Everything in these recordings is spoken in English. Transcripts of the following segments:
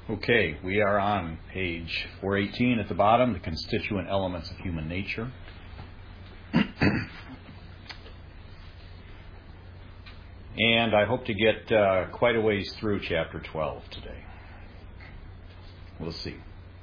Okay, we are on page 418 at the bottom, the constituent elements of human nature. And I hope to get quite a ways through chapter 12 today. We'll see.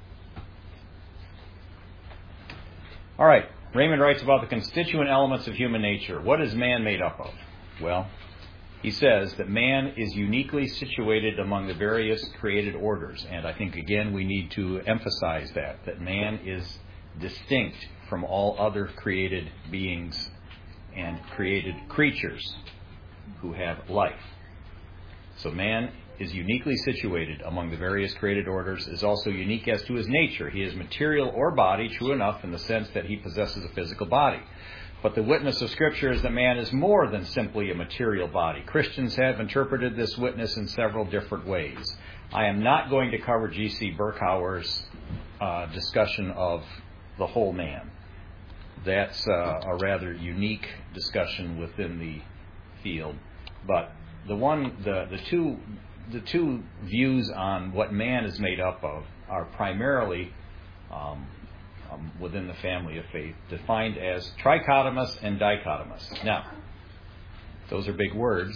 All right, Raymond writes about the constituent elements of human nature. What is man made up of? Well, he says that man is uniquely situated among the various created orders. And I think, again, we need to emphasize that man is distinct from all other created beings and created creatures who have life. So man is uniquely situated among the various created orders, is also unique as to his nature. He is material or body, true enough in the sense that he possesses a physical body. But the witness of Scripture is that man is more than simply a material body. Christians have interpreted this witness in several different ways. I am not going to cover G.C. Berkhauer's discussion of the whole man. That's a rather unique discussion within the field. But the two views on what man is made up of are primarily within the family of faith, defined as trichotomous and dichotomous. Now, those are big words.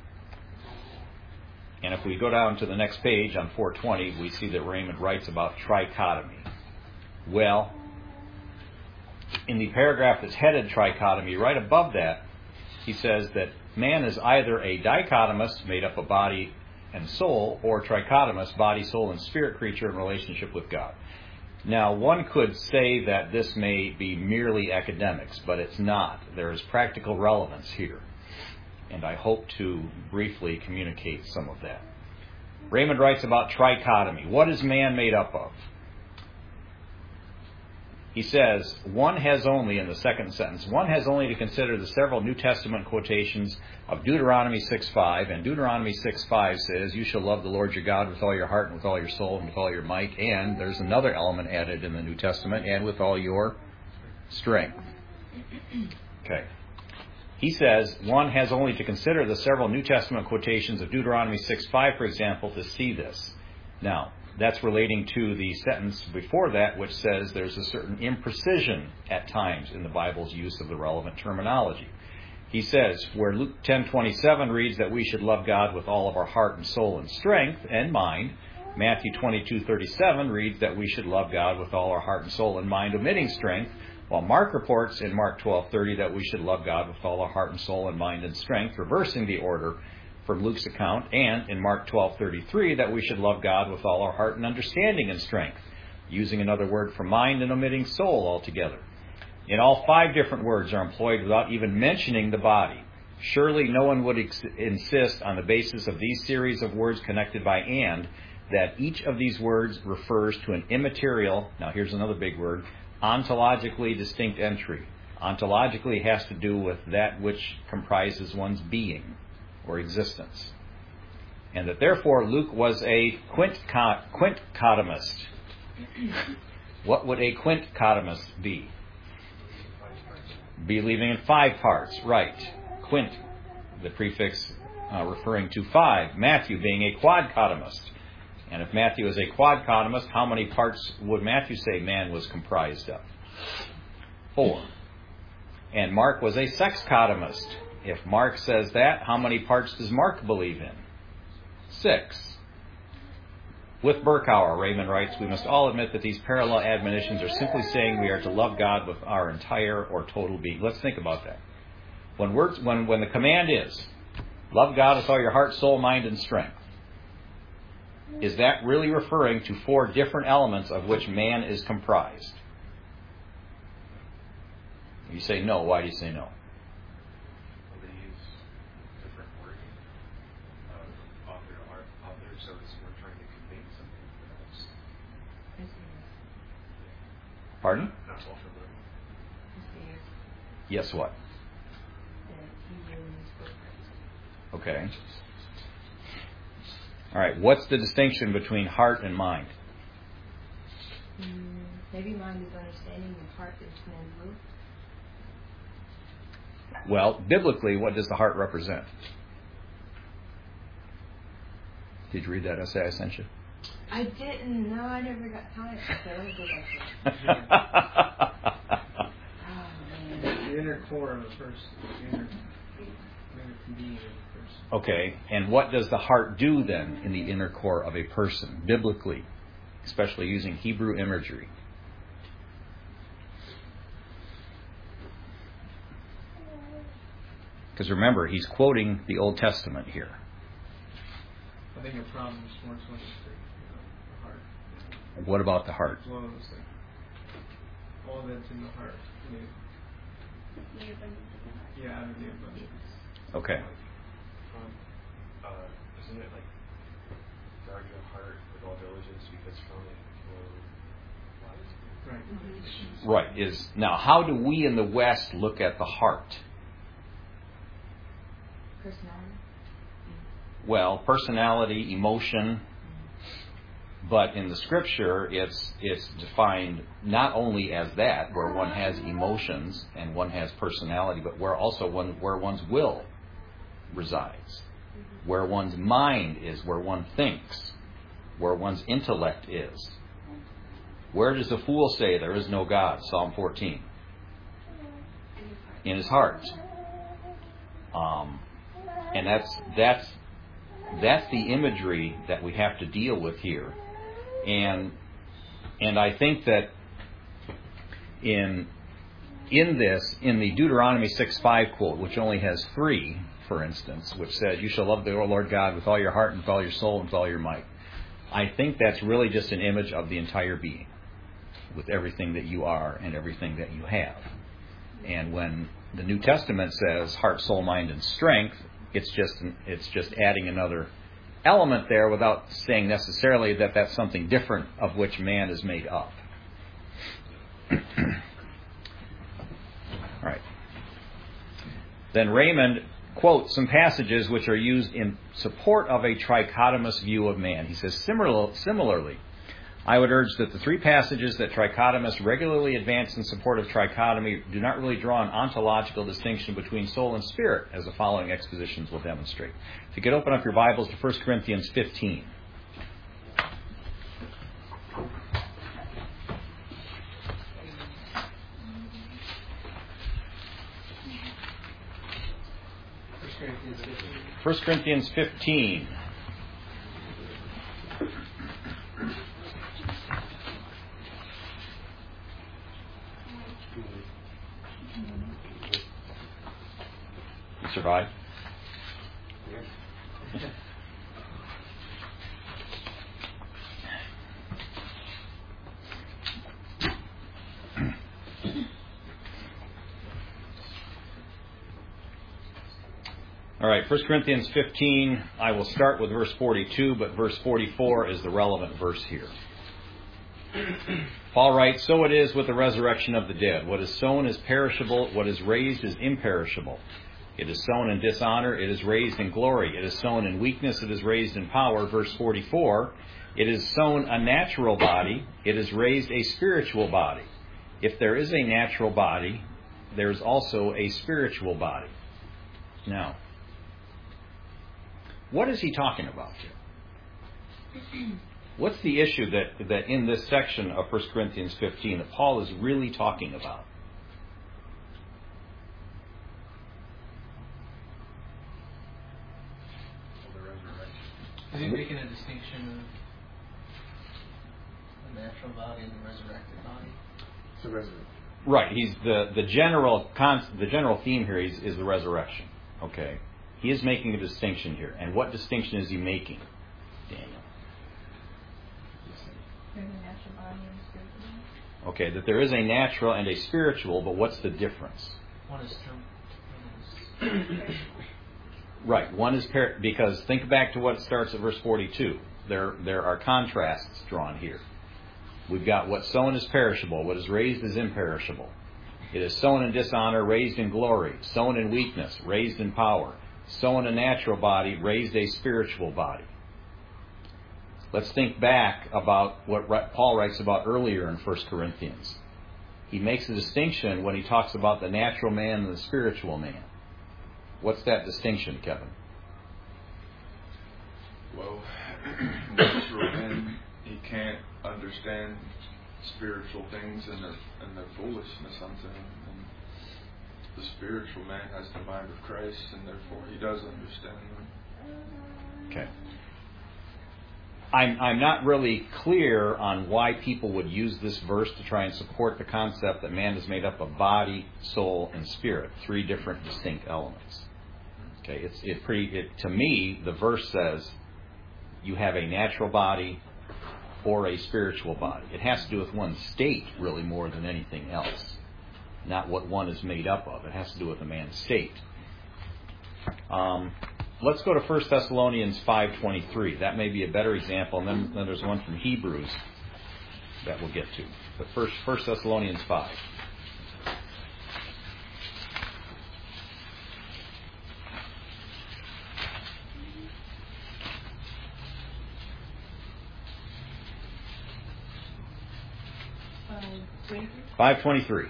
And if we go down to the next page on 420, we see that Raymond writes about trichotomy. Well, in the paragraph that's headed trichotomy, right above that, he says that man is either a dichotomous, made up of body and soul, or trichotomous, body, soul, and spirit creature in relationship with God. Now, one could say that this may be merely academics, but it's not. There is practical relevance here, and I hope to briefly communicate some of that. Raymond writes about trichotomy. What is man made up of? He says, one has only, in the second sentence, one has only to consider the several New Testament quotations of Deuteronomy 6:5. And Deuteronomy 6:5 says, you shall love the Lord your God with all your heart and with all your soul and with all your might. And there's another element added in the New Testament, and with all your strength. Okay. He says, one has only to consider the several New Testament quotations of Deuteronomy 6:5, for example, to see this. Now, that's relating to the sentence before that, which says there's a certain imprecision at times in the Bible's use of the relevant terminology. He says, where Luke 10:27 reads that we should love God with all of our heart and soul and strength and mind, Matthew 22:37 reads that we should love God with all our heart and soul and mind, omitting strength, while Mark reports in Mark 12:30 that we should love God with all our heart and soul and mind and strength, reversing the order from Luke's account, and in Mark 12:33 that we should love God with all our heart and understanding and strength, using another word for mind and omitting soul altogether. In all, 5 different words are employed without even mentioning the body. Surely no one would insist on the basis of these series of words connected by and, that each of these words refers to an immaterial, now here's another big word, ontologically distinct entry. Ontologically has to do with that which comprises one's being or existence. And that therefore Luke was a quintcotomist. What would a quintcotomist be? Believing in 5 parts, right. Quint, the prefix referring to 5. Matthew being a quadcotomist. And if Matthew is a quadcotomist, how many parts would Matthew say man was comprised of? 4. And Mark was a sexcotomist. If Mark says that, how many parts does Mark believe in? 6. With Berkhauer, Raymond writes, we must all admit that these parallel admonitions are simply saying we are to love God with our entire or total being. Let's think about that. When the command is, love God with all your heart, soul, mind, and strength, is that really referring to 4 different elements of which man is comprised? You say no. Why do you say no? Pardon? Yes, what? Okay. All right. What's the distinction between heart and mind? Maybe mind is understanding and heart is man's will. Well, biblically, what does the heart represent? Did you read that essay I sent you? I didn't. No, I never got time. Okay, let me go back to it. Oh, man. The inner core of a person. The inner being of a person. Okay, and what does the heart do then in the inner core of a person, biblically, especially using Hebrew imagery? Because remember, he's quoting the Old Testament here. I think a problem is more 23. The heart. What about the heart? It's one of those things. All that's in the heart. Yeah, out of the abundance. Okay. Isn't it like guard your heart with all diligence because from it flows life? Right. Now, how do we in the West look at the heart? Personality. Well, personality, emotion, but in the Scripture, it's defined not only as that, where one has emotions and one has personality, but where one's will resides, where one's mind is, where one thinks, where one's intellect is. Where does the fool say there is no God? Psalm 14. In his heart. And that's the imagery that we have to deal with here. And I think that in the Deuteronomy 6:5 quote, which only has 3, for instance, which says, "You shall love the Lord God with all your heart and with all your soul and with all your might," I think that's really just an image of the entire being, with everything that you are and everything that you have. And when the New Testament says heart, soul, mind, and strength, it's just adding another element there without saying necessarily that that's something different of which man is made up. All right. Then Raymond quotes some passages which are used in support of a trichotomous view of man. He says, similarly, I would urge that the 3 passages that trichotomists regularly advance in support of trichotomy do not really draw an ontological distinction between soul and spirit, as the following expositions will demonstrate. If you could open up your Bibles to 1 Corinthians 15. First Corinthians 15. You survive? All right, 1 Corinthians 15, I will start with verse 42, but verse 44 is the relevant verse here. Paul writes, "So it is with the resurrection of the dead. What is sown is perishable, what is raised is imperishable. It is sown in dishonor, it is raised in glory. It is sown in weakness, it is raised in power." Verse 44, "It is sown a natural body, it is raised a spiritual body. If there is a natural body, there is also a spiritual body." Now, what is he talking about here? What's the issue that in this section of 1 Corinthians 15 that Paul is really talking about? Is he making a distinction of the natural body and the resurrected body? It's a resurrection. Right. He's the general theme here is the resurrection. Okay. He is making a distinction here. And what distinction is he making, Daniel? There's a natural body and a spiritual body. Okay, that there is a natural and a spiritual, but what's the difference? One is true. Right. One is because think back to what starts at verse 42. There are contrasts drawn here. We've got what sown is perishable, what is raised is imperishable. It is sown in dishonor, raised in glory. Sown in weakness, raised in power. Sown a natural body, raised a spiritual body. Let's think back about what Paul writes about earlier in 1 Corinthians. He makes a distinction when he talks about the natural man and the spiritual man. What's that distinction, Kevin? Well, natural men understand spiritual things and their foolishness unto him. And the spiritual man has the mind of Christ, and therefore he does understand them. Okay. I'm not really clear on why people would use this verse to try and support the concept that man is made up of body, soul, and spirit, three different distinct elements. Okay, to me, the verse says you have a natural body or a spiritual body. It has to do with one's state, really, more than anything else. Not what one is made up of. It has to do with a man's state. Let's go to 1 Thessalonians 5:23. That may be a better example. And then there's one from Hebrews that we'll get to. But first, 1 Thessalonians 5. Wait. 5:23.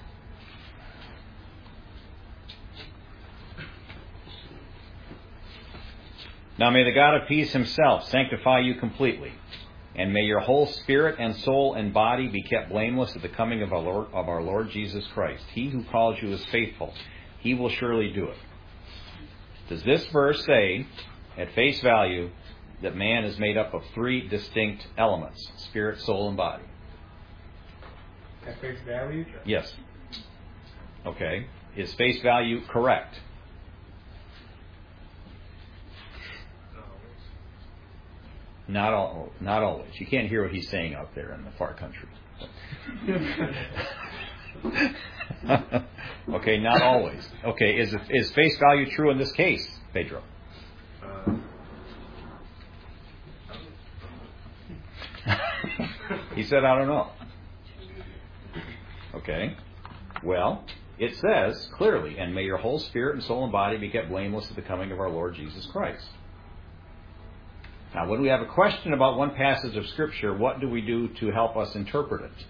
Now may the God of peace himself sanctify you completely, and may your whole spirit and soul and body be kept blameless at the coming of our Lord Jesus Christ. He who calls you is faithful. He will surely do it. Does this verse say, at face value, that man is made up of three distinct elements, spirit, soul, and body? At face value? Yes. Okay. Is face value correct? Not always. You can't hear what he's saying out there in the far country. Okay, not always. Okay, is face value true in this case, Pedro? He said, I don't know. Okay. Well, it says clearly, and may your whole spirit and soul and body be kept blameless at the coming of our Lord Jesus Christ. Now, when we have a question about one passage of Scripture, what do we do to help us interpret it?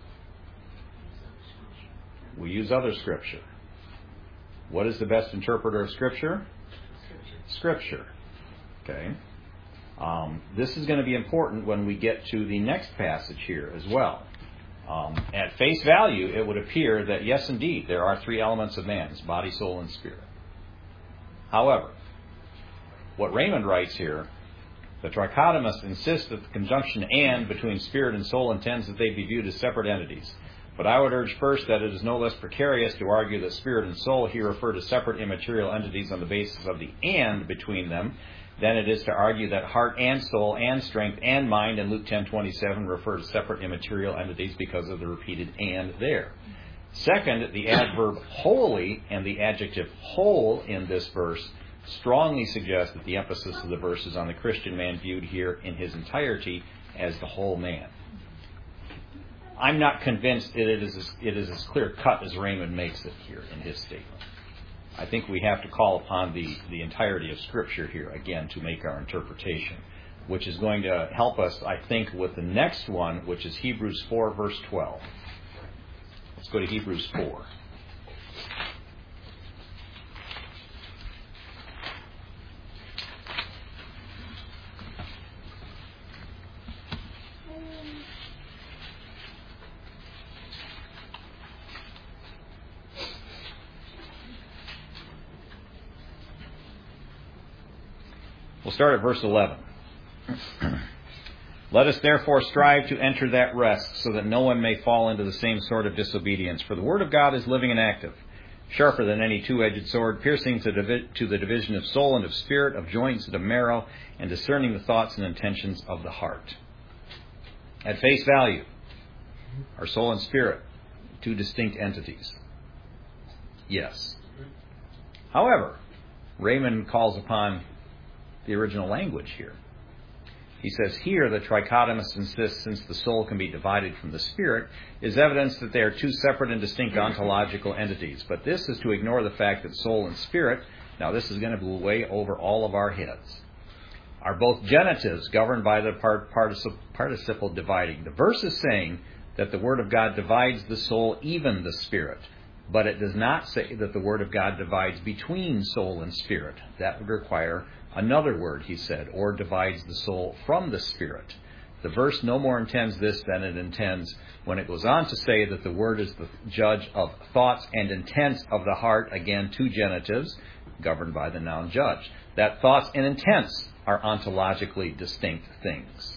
We use other Scripture. What is the best interpreter of Scripture? Scripture. Okay. This is going to be important when we get to the next passage here as well. At face value, it would appear that, yes, indeed, there are three elements of man's body, soul, and spirit. However, what Raymond writes here, the trichotomist insists that the conjunction and between spirit and soul intends that they be viewed as separate entities. But I would urge first that it is no less precarious to argue that spirit and soul here refer to separate immaterial entities on the basis of the and between them than it is to argue that heart and soul and strength and mind in Luke 10:27 refer to separate immaterial entities because of the repeated and there. Second, the adverb wholly and the adjective whole in this verse strongly suggest that the emphasis of the verse is on the Christian man viewed here in his entirety as the whole man. I'm not convinced that it is as clear-cut as Raymond makes it here in his statement. I think we have to call upon the entirety of Scripture here, again, to make our interpretation, which is going to help us, I think, with the next one, which is Hebrews 4, verse 12. Let's go to Hebrews 4. We'll start at verse 11. Let us therefore strive to enter that rest, so that no one may fall into the same sort of disobedience. For the word of God is living and active, sharper than any two-edged sword, piercing to the division of soul and of spirit, of joints and of marrow, and discerning the thoughts and intentions of the heart. At face value, our soul and spirit, two distinct entities. Yes. However, Raymond calls upon the original language here. He says here the trichotomist insists, since the soul can be divided from the spirit, is evidence that they are two separate and distinct ontological entities. But this is to ignore the fact that soul and spirit, now this is going to blow way over all of our heads, are both genitives governed by the participle dividing. The verse is saying that the Word of God divides the soul, even the spirit. But it does not say that the Word of God divides between soul and spirit. That would require another word, he said, or divides the soul from the spirit. The verse no more intends this than it intends when it goes on to say that the Word is the judge of thoughts and intents of the heart, again, two genitives, governed by the noun judge. That thoughts and intents are ontologically distinct things.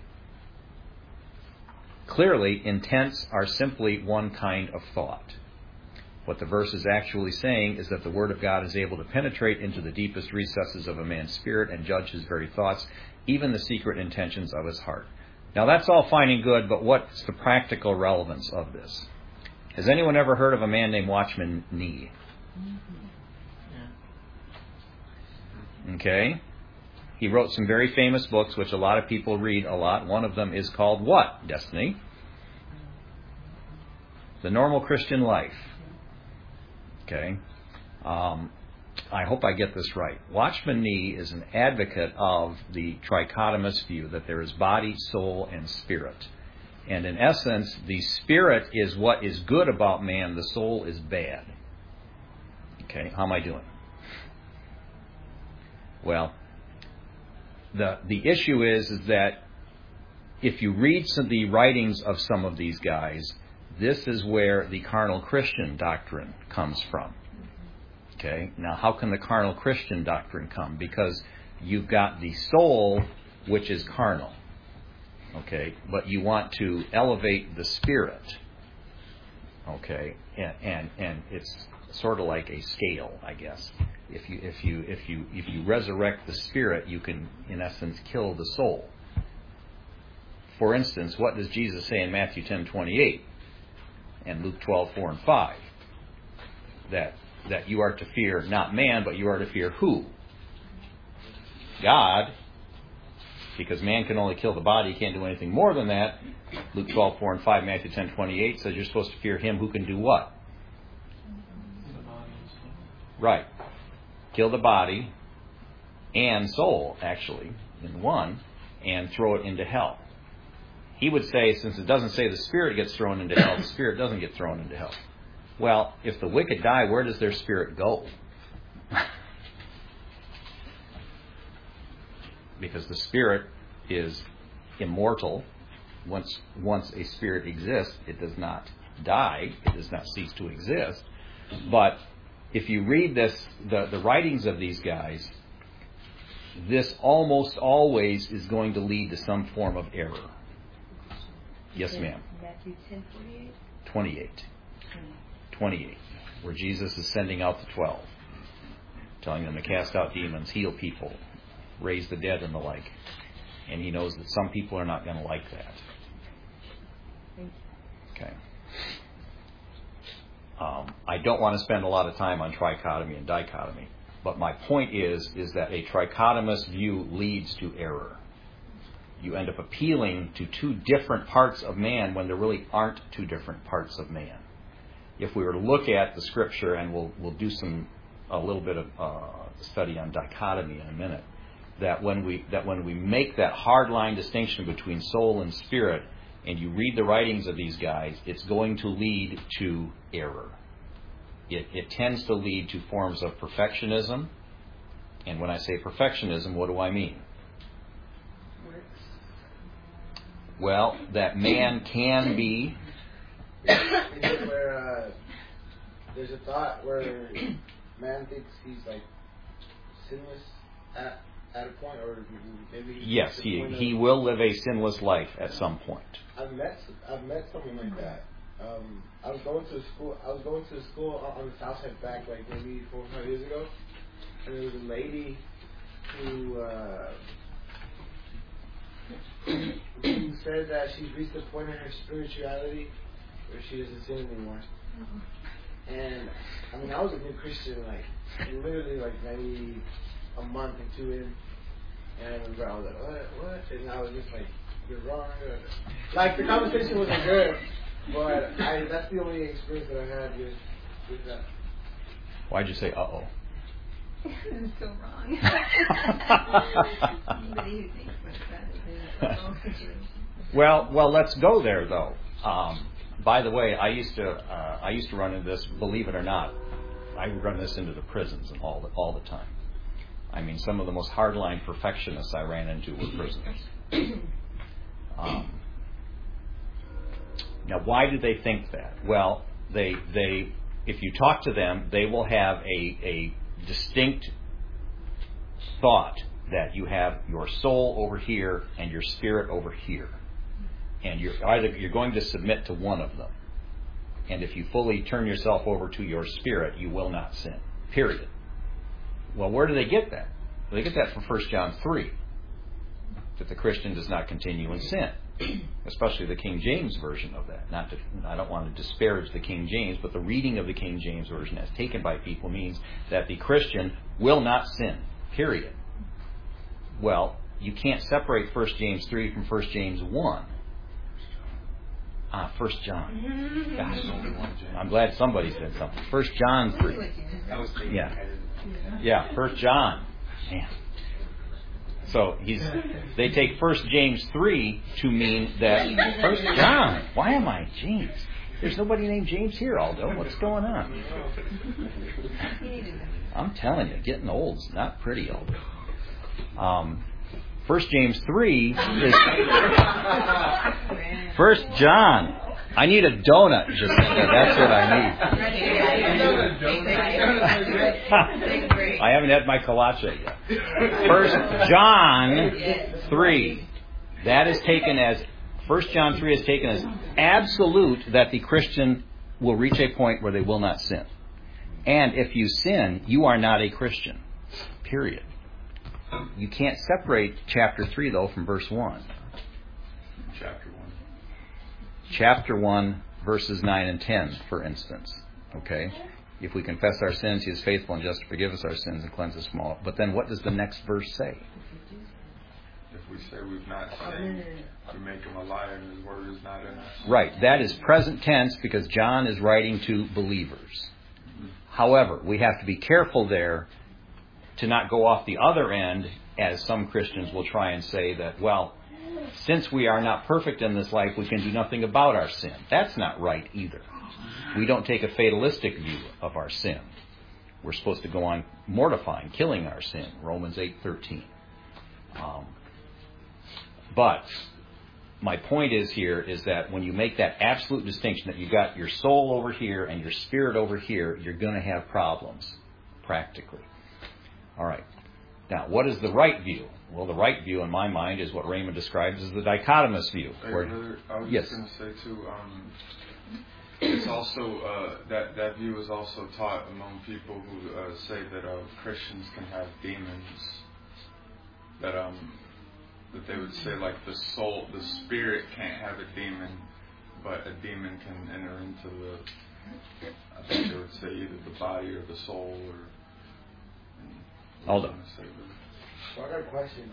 Clearly, intents are simply one kind of thought. What the verse is actually saying is that the Word of God is able to penetrate into the deepest recesses of a man's spirit and judge his very thoughts, even the secret intentions of his heart. Now, that's all fine and good, but what's the practical relevance of this? Has anyone ever heard of a man named Watchman Nee? Okay. He wrote some very famous books, which a lot of people read a lot. One of them is called what, Destiny? The Normal Christian Life. Okay. I hope I get this right. Watchman Nee is an advocate of the trichotomous view that there is body, soul, and spirit. And in essence, the spirit is what is good about man, the soul is bad. Okay, how am I doing? Well, the issue is that if you read the writings of some of these guys, this is where the carnal Christian doctrine comes from. Okay, now how can the carnal Christian doctrine come? Because you've got the soul, which is carnal. Okay, but you want to elevate the spirit. Okay, and it's sort of like a scale, I guess. If you resurrect the spirit, you can, in essence, kill the soul. For instance, what does Jesus say in Matthew 10:28 and Luke 12:4 and 5? That you are to fear not man, but you are to fear who? God. Because man can only kill the body, he can't do anything more than that. Luke 12:4 and 5, Matthew 10:28 says you're supposed to fear him who can do what? Right. Kill the body and soul, actually, in one, and throw it into hell. He would say, since it doesn't say the spirit gets thrown into hell, the spirit doesn't get thrown into hell. Well, if the wicked die, where does their spirit go? Because the spirit is immortal. Once a spirit exists, it does not die. It does not cease to exist. But if you read the writings of these guys, this almost always is going to lead to some form of error. Yes, ma'am. Matthew 10:48? 28, where Jesus is sending out the 12, telling them to cast out demons, heal people, raise the dead, and the like. And he knows that some people are not going to like that. Okay. I don't want to spend a lot of time on trichotomy and dichotomy, but my point is that a trichotomous view leads to error. You end up appealing to two different parts of man when there really aren't two different parts of man. If we were to look at the scripture, and we'll do a little bit of study on dichotomy in a minute, that when we make that hard line distinction between soul and spirit, and you read the writings of these guys, it's going to lead to error. It tends to lead to forms of perfectionism. And when I say perfectionism, what do I mean? Well, that man can be... where there's a thought where man thinks he's like sinless at a point, or maybe yes, he will live a sinless life at some point. I've met someone like that. I was going to school on the south side back like maybe 4 or 5 years ago, and there was a lady who said that she's reached the point in her spirituality where she doesn't sin anymore. And I mean, I was a new Christian, like literally like maybe a month or two in, and I remember I was like, what? And I was just like, you're wrong. Like the conversation wasn't good, but that's the only experience that I had with that. Why'd you say uh-oh? It's so wrong. Well, let's go there though. By the way, I used to run into this. Believe it or not, I run this into the prisons and all the time. I mean, some of the most hardline perfectionists I ran into were prisoners. Now, why do they think that? Well, they if you talk to them, they will have a distinct thought that you have your soul over here and your spirit over here, and you're going to submit to one of them. And if you fully turn yourself over to your spirit, you will not sin. Period. Well, where do they get that? Well, they get that from 1 John 3, that the Christian does not continue in sin, especially the King James version of that. I don't want to disparage the King James, but the reading of the King James version as taken by people means that the Christian will not sin. Period. Well, you can't separate 1 James 3 from 1 James 1. 1 John. Gosh, I'm glad somebody said something. 1 John 3. Yeah, 1 John. Man. So they take 1 James 3 to mean that 1 John. Why am I James? There's nobody named James here, Aldo. What's going on? I'm telling you, getting old's not pretty, Aldo. 1 James 3 is 1 John. I need a donut. Just that's what I need. I haven't had my kolache yet. 1 John 3. That is taken as 1 John 3 is taken as absolute that the Christian will reach a point where they will not sin. And if you sin, you are not a Christian. Period. You can't separate chapter 3, though, from verse 1. Chapter 1, verses 9 and 10, for instance. Okay? If we confess our sins, He is faithful and just to forgive us our sins and cleanse us from all. But then what does the next verse say? If we say we've not sinned, we make Him a liar and His word is not in us. Right. That is present tense because John is writing to believers. However, we have to be careful there to not go off the other end, as some Christians will try and say that, well, since we are not perfect in this life, we can do nothing about our sin. That's not right either. We don't take a fatalistic view of our sin. We're supposed to go on mortifying, killing our sin, Romans 8:13. But my point is that when you make that absolute distinction that you've got your soul over here and your spirit over here, you're going to have problems, practically. All right. Now, what is the right view? Well, the right view in my mind is what Raymond describes as the dichotomous view. I was just going to say, too, it's also, that view is also taught among people who say that Christians can have demons. That they would say, like, the spirit can't have a demon, but a demon can enter into I think they would say either the body or the soul or... Hold on. So I got a question.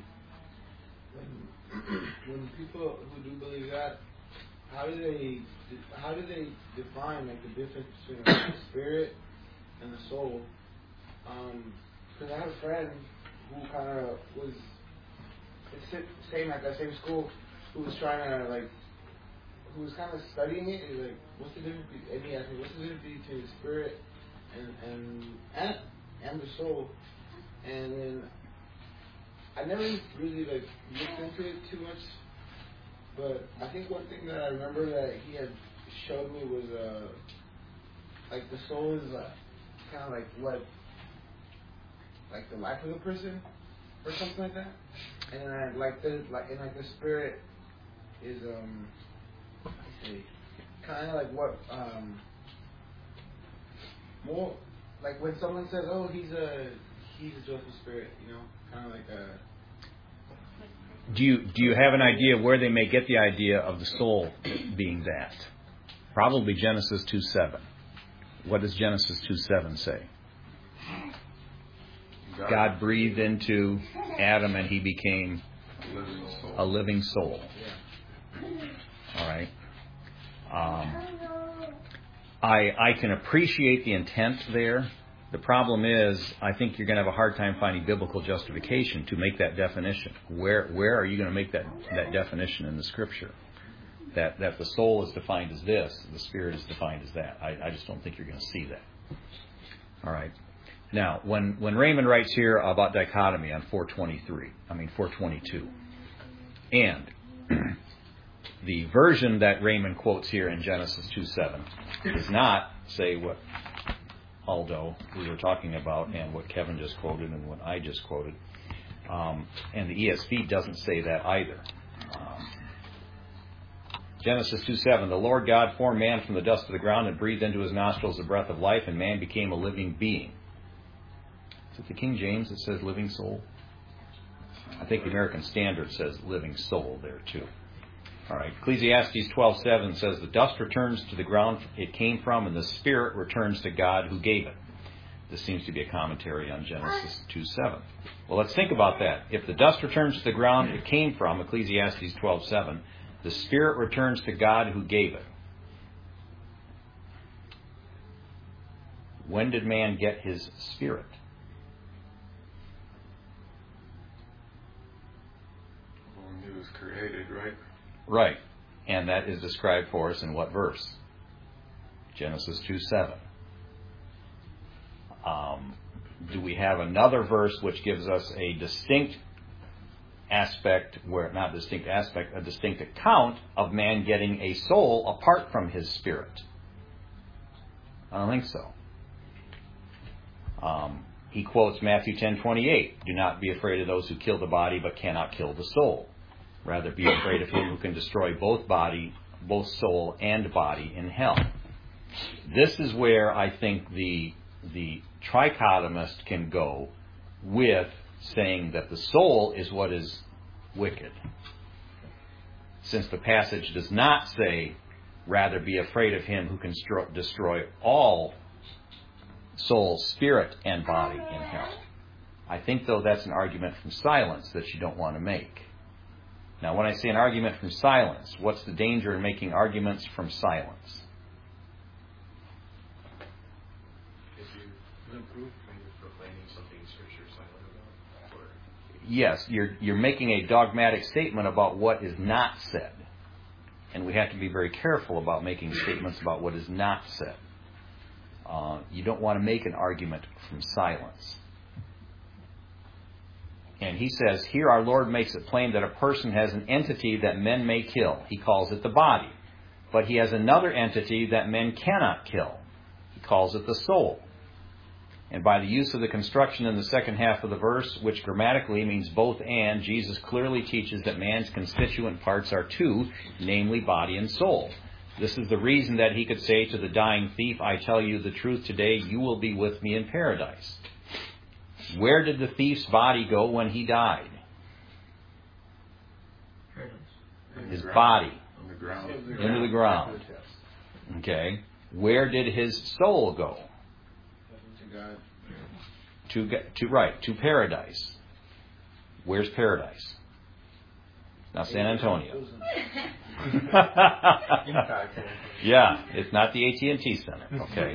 When people who do believe that, how do they define like the difference between the spirit and the soul? Because I have a friend who kind of was same at that same school, who was trying to who was kind of studying it. He's like, what's the difference? And he asked me, what's the difference between the spirit and the soul? And then I never really looked into it too much, but I think one thing that I remember that he had showed me was the soul is kind of what the life of a person or something like that, and then the spirit is kind of what more like when someone says, oh, he's a joyful spirit, kind of like a... Do you have an idea where they may get the idea of the soul being that? Probably Genesis 2:7. What does Genesis 2:7 say? God breathed into Adam and he became a living soul. All right. I can appreciate the intent there. The problem is, I think you're going to have a hard time finding biblical justification to make that definition. Where are you going to make that definition in the Scripture? That the soul is defined as this, the spirit is defined as that. I just don't think you're going to see that. All right. Now, when Raymond writes here about dichotomy on 422, and the version that Raymond quotes here in Genesis 2:7 does not say what Aldo we were talking about and what Kevin just quoted and what I just quoted. And the ESV doesn't say that either. Genesis 2:7, the Lord God formed man from the dust of the ground and breathed into his nostrils the breath of life, and man became a living being. Is it the King James that says living soul? I think the American Standard says living soul there too. All right. Ecclesiastes 12:7 says the dust returns to the ground it came from, and the spirit returns to God who gave it. This seems to be a commentary on Genesis 2:7. Well, let's think about that. If the dust returns to the ground it came from, Ecclesiastes 12:7, the spirit returns to God who gave it. When did man get his spirit? When he was created, right? Right. And that is described for us in what verse? Genesis 2:7. Do we have another verse which gives us a distinct aspect, where not distinct aspect, a distinct account of man getting a soul apart from his spirit? I don't think so. He quotes Matthew 10:28. Do not be afraid of those who kill the body but cannot kill the soul. Rather be afraid of him who can destroy both soul and body in hell. This is where I think the trichotomist can go with saying that the soul is what is wicked. Since the passage does not say, rather be afraid of him who can destroy all soul, spirit, and body in hell. I think, though, that's an argument from silence that you don't want to make. Now, when I say an argument from silence, what's the danger in making arguments from silence? If you when you're proclaiming something Scripture is silent about, or Yes, you're making a dogmatic statement about what is not said. And we have to be very careful about making statements about what is not said. You don't want to make an argument from silence. And he says, here our Lord makes it plain that a person has an entity that men may kill. He calls it the body. But he has another entity that men cannot kill. He calls it the soul. And by the use of the construction in the second half of the verse, which grammatically means both and, Jesus clearly teaches that man's constituent parts are two, namely body and soul. This is the reason that he could say to the dying thief, I tell you the truth today, you will be with me in paradise. Where did the thief's body go when he died? His body. On the ground. Into the ground. Okay. Where did his soul go? To God. To paradise. Where's paradise? Now San Antonio. Yeah, it's not the AT&T Center. Okay.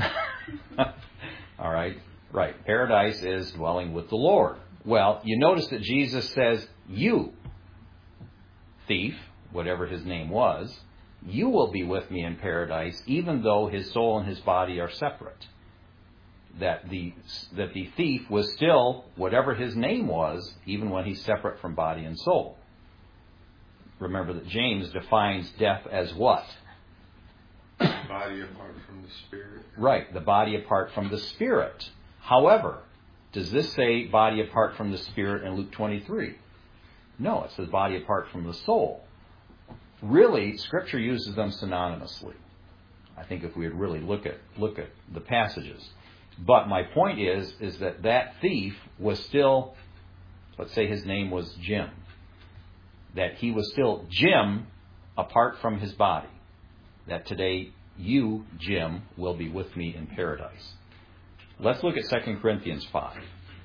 All right. Right. Paradise is dwelling with the Lord. Well, you notice that Jesus says, you, thief, whatever his name was, you will be with me in paradise, even though his soul and his body are separate. That the thief was still, whatever his name was, even when he's separate from body and soul. Remember that James defines death as what? The body apart from the spirit. Right, the body apart from the spirit. However, does this say body apart from the spirit in Luke 23? No, it says body apart from the soul. Really, Scripture uses them synonymously. I think if we would really look at the passages. But my point is that thief was still, let's say his name was Jim, that he was still Jim apart from his body. That today you, Jim, will be with me in paradise. Let's look at 2 Corinthians 5.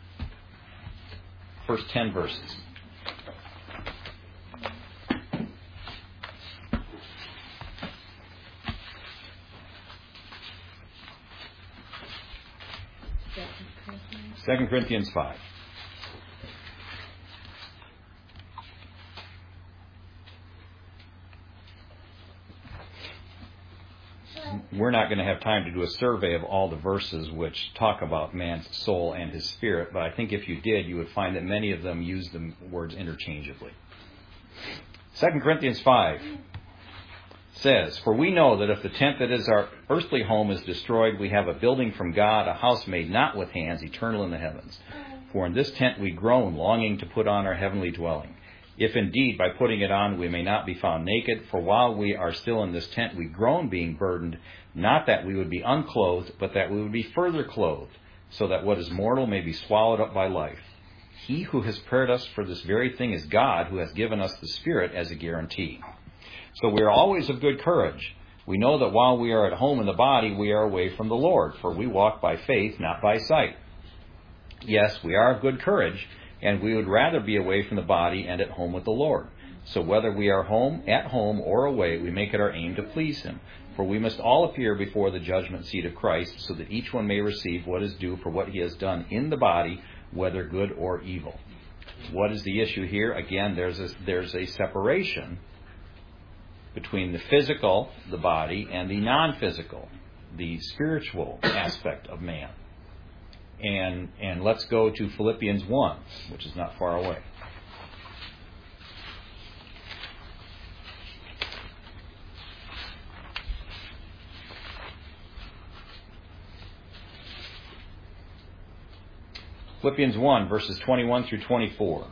First 10 verses. Second Corinthians 5. We're not going to have time to do a survey of all the verses which talk about man's soul and his spirit, but I think if you did, you would find that many of them use the words interchangeably. 2 Corinthians 5 says, "For we know that if the tent that is our earthly home is destroyed, we have a building from God, a house made not with hands, eternal in the heavens. For in this tent we groan, longing to put on our heavenly dwelling. If indeed by putting it on we may not be found naked, for while we are still in this tent we groan, being burdened, not that we would be unclothed, but that we would be further clothed, so that what is mortal may be swallowed up by life. He who has prepared us for this very thing is God, who has given us the Spirit as a guarantee." So we are always of good courage. We know that while we are at home in the body, we are away from the Lord, for we walk by faith, not by sight. Yes, we are of good courage, and we would rather be away from the body and at home with the Lord. So whether we are at home or away, we make it our aim to please Him. For we must all appear before the judgment seat of Christ, so that each one may receive what is due for what he has done in the body, whether good or evil. What is the issue here? Again, there's a separation between the physical, the body, and the non-physical, the spiritual aspect of man. And let's go to Philippians 1, which is not far away. Philippians 1, verses 21 through 24.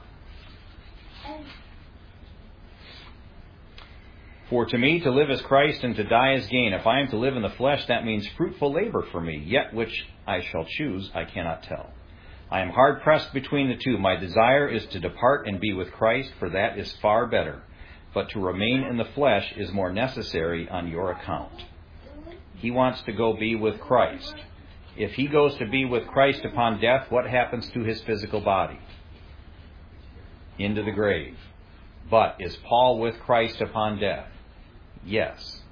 "For to me to live is Christ, and to die is gain. If I am to live in the flesh, that means fruitful labor for me. Yet which I shall choose, I cannot tell. I am hard pressed between the two. My desire is to depart and be with Christ, for that is far better. But to remain in the flesh is more necessary on your account." He wants to go be with Christ. If he goes to be with Christ upon death, what happens to his physical body? Into the grave. But is Paul with Christ upon death? Yes.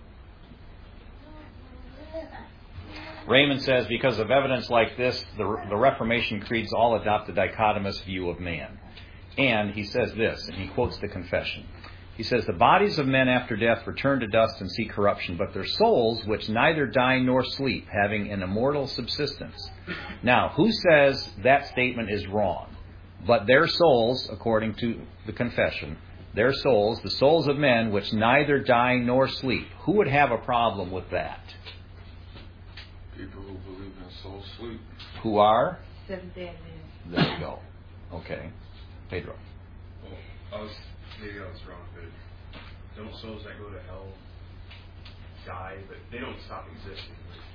Raymond says, because of evidence like this, the Reformation creeds all adopt a dichotomous view of man. And he says this, and he quotes the confession. He says, "The bodies of men after death return to dust and see corruption, but their souls, which neither die nor sleep, having an immortal subsistence." Now, who says that statement is wrong? But their souls, according to the confession, their souls, the souls of men, which neither die nor sleep. Who would have a problem with that? People who believe in soul sleep. Who are? Seventh-day Adventists. There you go. Okay. Pedro. Well, maybe I was wrong, but don't souls that go to hell die, but they don't stop existing.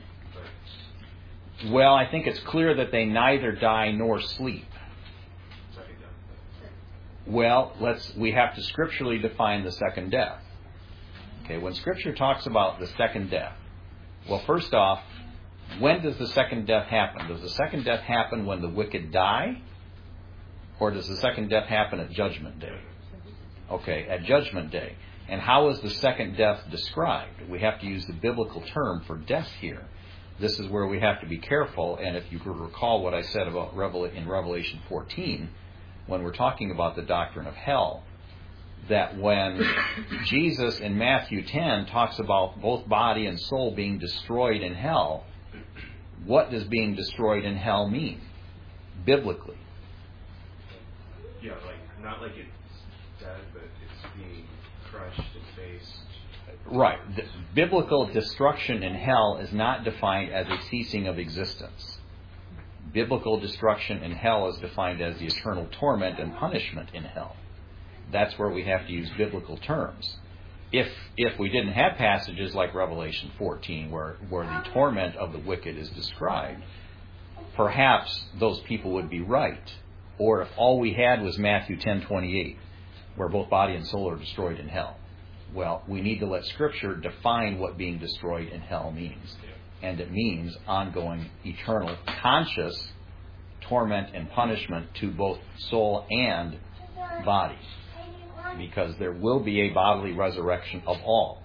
But Well, I think it's clear that they neither die nor sleep. second death. Well, we have to scripturally define the second death. Okay, when Scripture talks about the second death, well, first off, when does the second death happen? Does the second death happen when the wicked die? Or does the second death happen at Judgment Day? Okay, at Judgment Day. And how is the second death described? We have to use the biblical term for death here. This is where we have to be careful. And if you could recall what I said about in Revelation 14, when we're talking about the doctrine of hell, that when Jesus in Matthew 10 talks about both body and soul being destroyed in hell, what does being destroyed in hell mean, biblically? Yeah, not like it's dead, but it's being crushed and faced. Right. The biblical destruction in hell is not defined as a ceasing of existence. Biblical destruction in hell is defined as the eternal torment and punishment in hell. That's where we have to use biblical terms. If we didn't have passages like Revelation 14 where the torment of the wicked is described, perhaps those people would be right. Or if all we had was Matthew 10:28, where both body and soul are destroyed in hell. Well, we need to let Scripture define what being destroyed in hell means. And it means ongoing, eternal, conscious torment and punishment to both soul and body. Because there will be a bodily resurrection of all.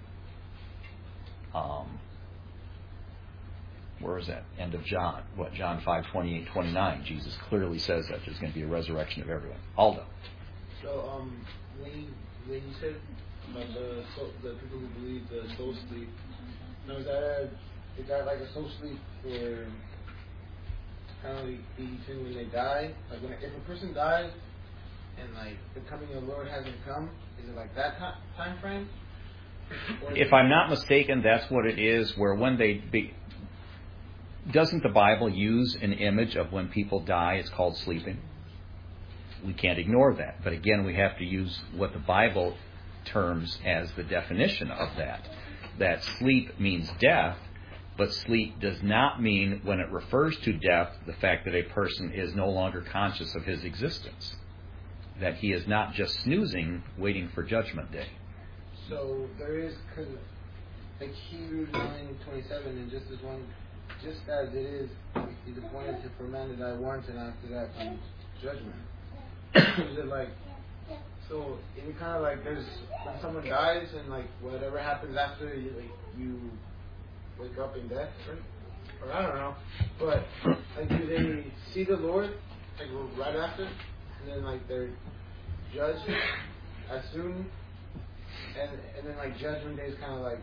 Where is that? End of John. John 5:28-29. Jesus clearly says that there's going to be a resurrection of everyone. Aldo. So, when you said about the people who believe the soul sleep, now is that like a soul sleep where kind of like be between when they die? Like if a person dies, and like the coming of the Lord hasn't come? Is it like that time frame? If I'm not mistaken, that's what it is, where when doesn't the Bible use an image of when people die, it's called sleeping? We can't ignore that. But again, we have to use what the Bible terms as the definition of that. That sleep means death, but sleep does not mean, when it refers to death, the fact that a person is no longer conscious of his existence. That he is not just snoozing, waiting for Judgment Day. So there is, because like Hebrews 9:27, and just as it is, he's appointed for man to die once, and after that comes judgment. Is it like, so it kind of like there's, when someone dies and like whatever happens after, you wake up in death, right? Or I don't know, but like do they see the Lord like right after, and then like they're judged as soon? And then like Judgment Day is kind of like.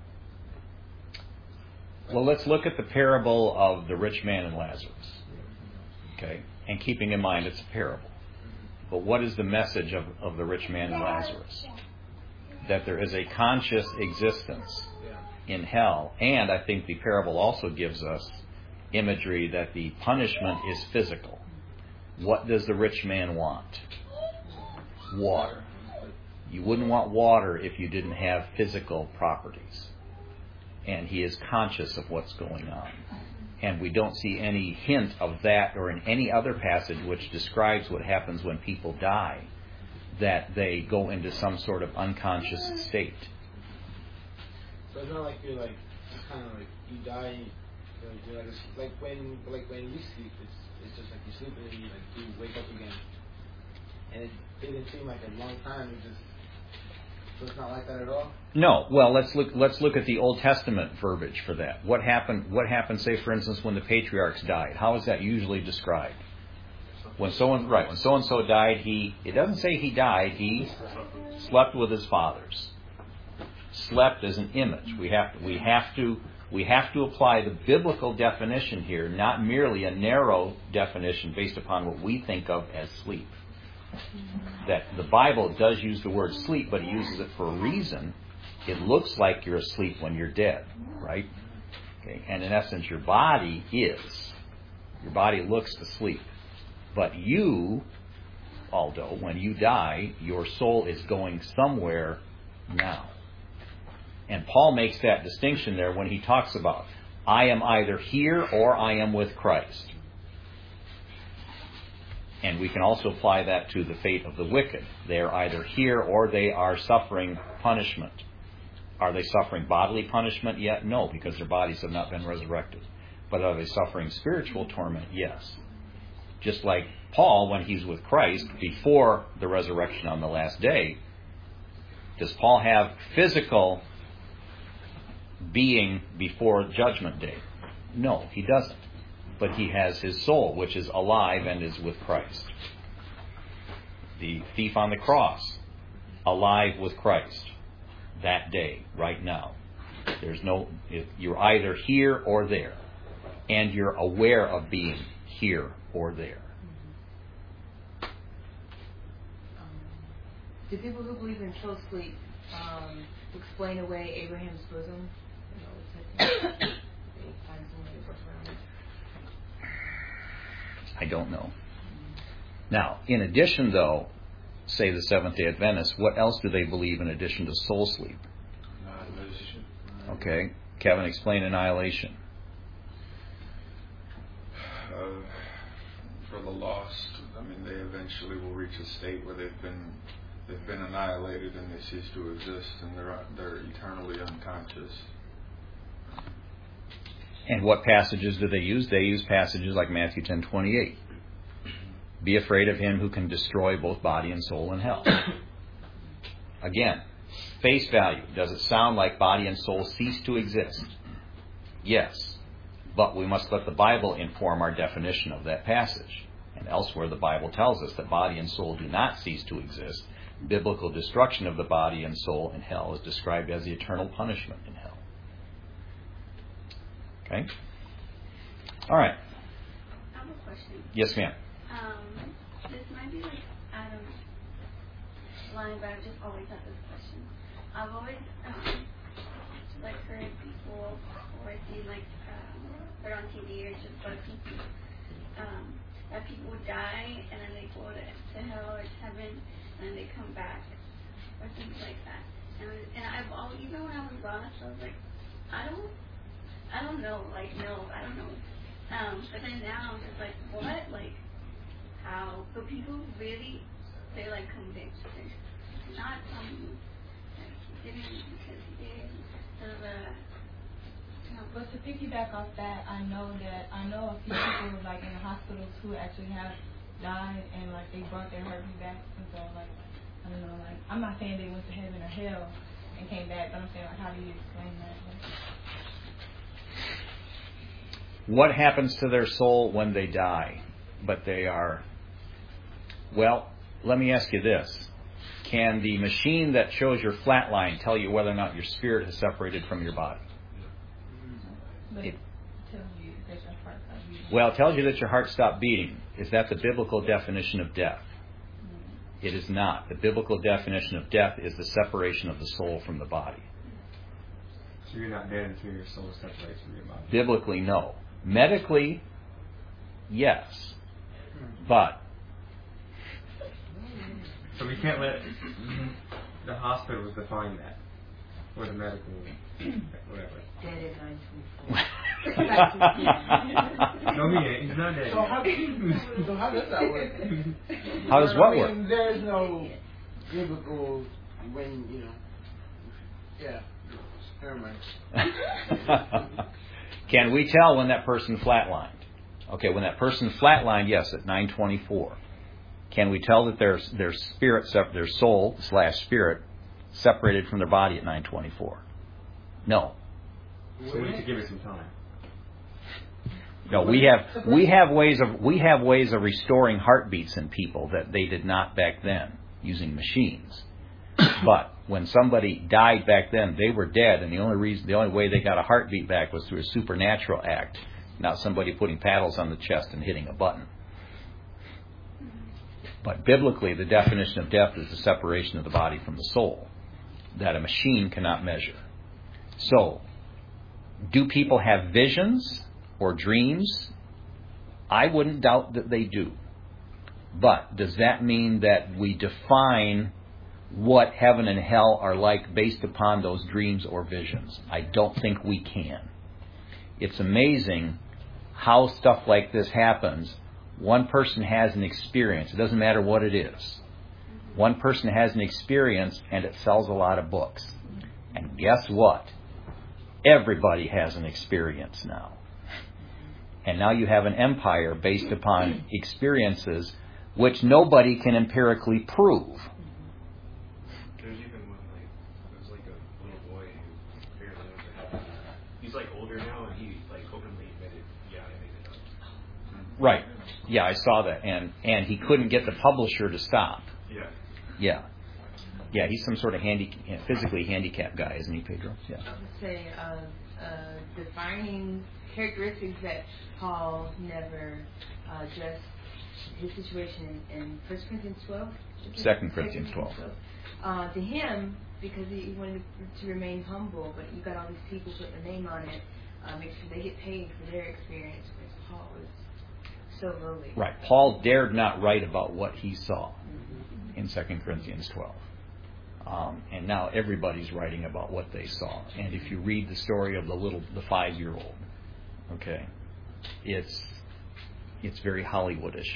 Well, let's look at the parable of the rich man and Lazarus. Okay? And keeping in mind it's a parable. But what is the message of the rich man and Lazarus? That there is a conscious existence in hell. And I think the parable also gives us imagery that the punishment is physical. What does the rich man want? Water. You wouldn't want water if you didn't have physical properties. And he is conscious of what's going on. And we don't see any hint of that or in any other passage which describes what happens when people die, that they go into some sort of unconscious state. So it's not like you're like, it's kind of like you die, you're like when you sleep, it's just like you sleep and then you wake up again. And it didn't seem like a long time. So it's not like that at all? No. Well, let's look at the Old Testament verbiage for that. What happened, say, for instance, when the patriarchs died? How is that usually described? When so-and-so died, it doesn't say he died, he slept with his fathers. Slept as an image. We have to apply the biblical definition here, not merely a narrow definition based upon what we think of as sleep. That the Bible does use the word sleep, but it uses it for a reason. It looks like you're asleep when you're dead, right? Okay. And in essence, your body looks asleep. But you, Aldo, when you die, your soul is going somewhere now. And Paul makes that distinction there when he talks about, I am either here or I am with Christ. And we can also apply that to the fate of the wicked. They are either here or they are suffering punishment. Are they suffering bodily punishment yet? No, because their bodies have not been resurrected. But are they suffering spiritual torment? Yes. Just like Paul, when he's with Christ, before the resurrection on the last day, does Paul have physical being before Judgment Day? No, he doesn't. But he has his soul, which is alive and is with Christ. The thief on the cross, alive with Christ, that day, right now. You're either here or there, and you're aware of being here or there. Do people who believe in soul sleep explain away Abraham's bosom? They find some way to work around it. I don't know. Now, in addition, though, say the Seventh-day Adventists, what else do they believe in addition to soul sleep? Annihilation. Okay. Kevin, explain annihilation. For the lost, they eventually will reach a state where they've been annihilated and they cease to exist, and they're eternally unconscious. And what passages do they use? They use passages like Matthew 10:28. Be afraid of him who can destroy both body and soul in hell. Again, face value. Does it sound like body and soul cease to exist? Yes. But we must let the Bible inform our definition of that passage. And elsewhere the Bible tells us that body and soul do not cease to exist. Biblical destruction of the body and soul in hell is described as the eternal punishment in hell. Okay? All right. I have a question. Yes, ma'am. This might be like Adam's flatline, but I've just always had this question. I've always like heard people or seen like heard on TV or just bug people that people die and then they go to hell or to heaven and then they come back or things like that. And I've always, even when I was lost, I was like, I don't know, like no, I don't know. But then now I'm just like, what? Like how? But people really, they like convict. They're not like he didn't because he did. But to piggyback off that, I know a few people like in the hospitals who actually have died and like they brought their heartbeat back, and so like I don't know, like I'm not saying they went to heaven or hell and came back, but I'm saying like how do you explain that? What happens to their soul when they die? But they are, well, let me ask you this. Can the machine that shows your flat line tell you whether or not your spirit has separated from your body? But it tells you that your heart stopped beating. Well, it tells you that your heart stopped beating. Is that the biblical definition of death? It is not. The biblical definition of death is the separation of the soul from the body. So you're not dead until your soul separates from your body. Biblically, no. Medically, yes. But So we can't let the hospitals define that. Or the medical, whatever. Dead at 9:24. No, he ain't. He's not dead. So how does that work? how does what work? There's no biblical when, you know, yeah, never mind. Can we tell when that person flatlined? Okay, when that person flatlined, yes, at 9:24. Can we tell that their spirit, their soul / spirit, separated from their body at 9:24? No. So we need to give it some time. No, we have ways of restoring heartbeats in people that they did not back then using machines. But when somebody died back then, they were dead, and the only way they got a heartbeat back was through a supernatural act, not somebody putting paddles on the chest and hitting a button. But biblically, the definition of death is the separation of the body from the soul that a machine cannot measure. So, do people have visions or dreams? I wouldn't doubt that they do. But does that mean that we define what heaven and hell are like based upon those dreams or visions? I don't think we can. It's amazing how stuff like this happens. One person has an experience. It doesn't matter what it is. One person has an experience and it sells a lot of books. And guess what? Everybody has an experience now. And now you have an empire based upon experiences which nobody can empirically prove. There's even one, there's a little boy who apparently went to heaven. He's older now, and he openly admitted, yeah, I made it up. Right. Yeah, I saw that. And he couldn't get the publisher to stop. Yeah. Yeah. Yeah, he's some sort of physically handicapped guy, isn't he, Pedro? Yeah. I would say defining characteristics that Paul never addressed his situation in 1 Corinthians 12. 2 Corinthians 12. To him, because he wanted to remain humble, but you got all these people putting their name on it, make sure they get paid for their experience, whereas Paul was so lowly. Right. Paul dared not write about what he saw in 2 Corinthians 12. And now everybody's writing about what they saw. And if you read the story of the 5-year-old, okay, it's very Hollywoodish.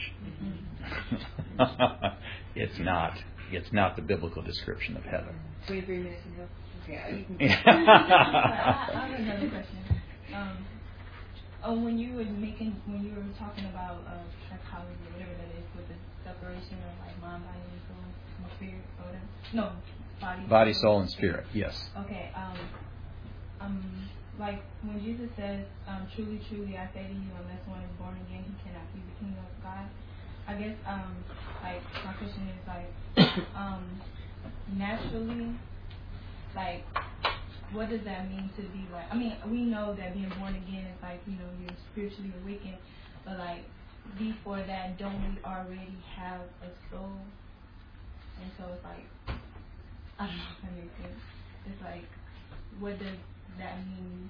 It's not the biblical description of heaven. 23 minutes ago. Okay, you can. I have another question. When you were talking about psychology, whatever that is, with the separation of mind, body, and soul, and spirit, or whatever. No, body, soul, and spirit. Yes. Okay. When Jesus says, "Truly, truly, I say to you, unless one is born again, he cannot see the kingdom of God." I guess, my question is naturally, what does that mean to be like? I mean, we know that being born again is you're spiritually awakened, but before that, don't we already have a soul? And so it's I don't know if that makes sense. It's like, what does that mean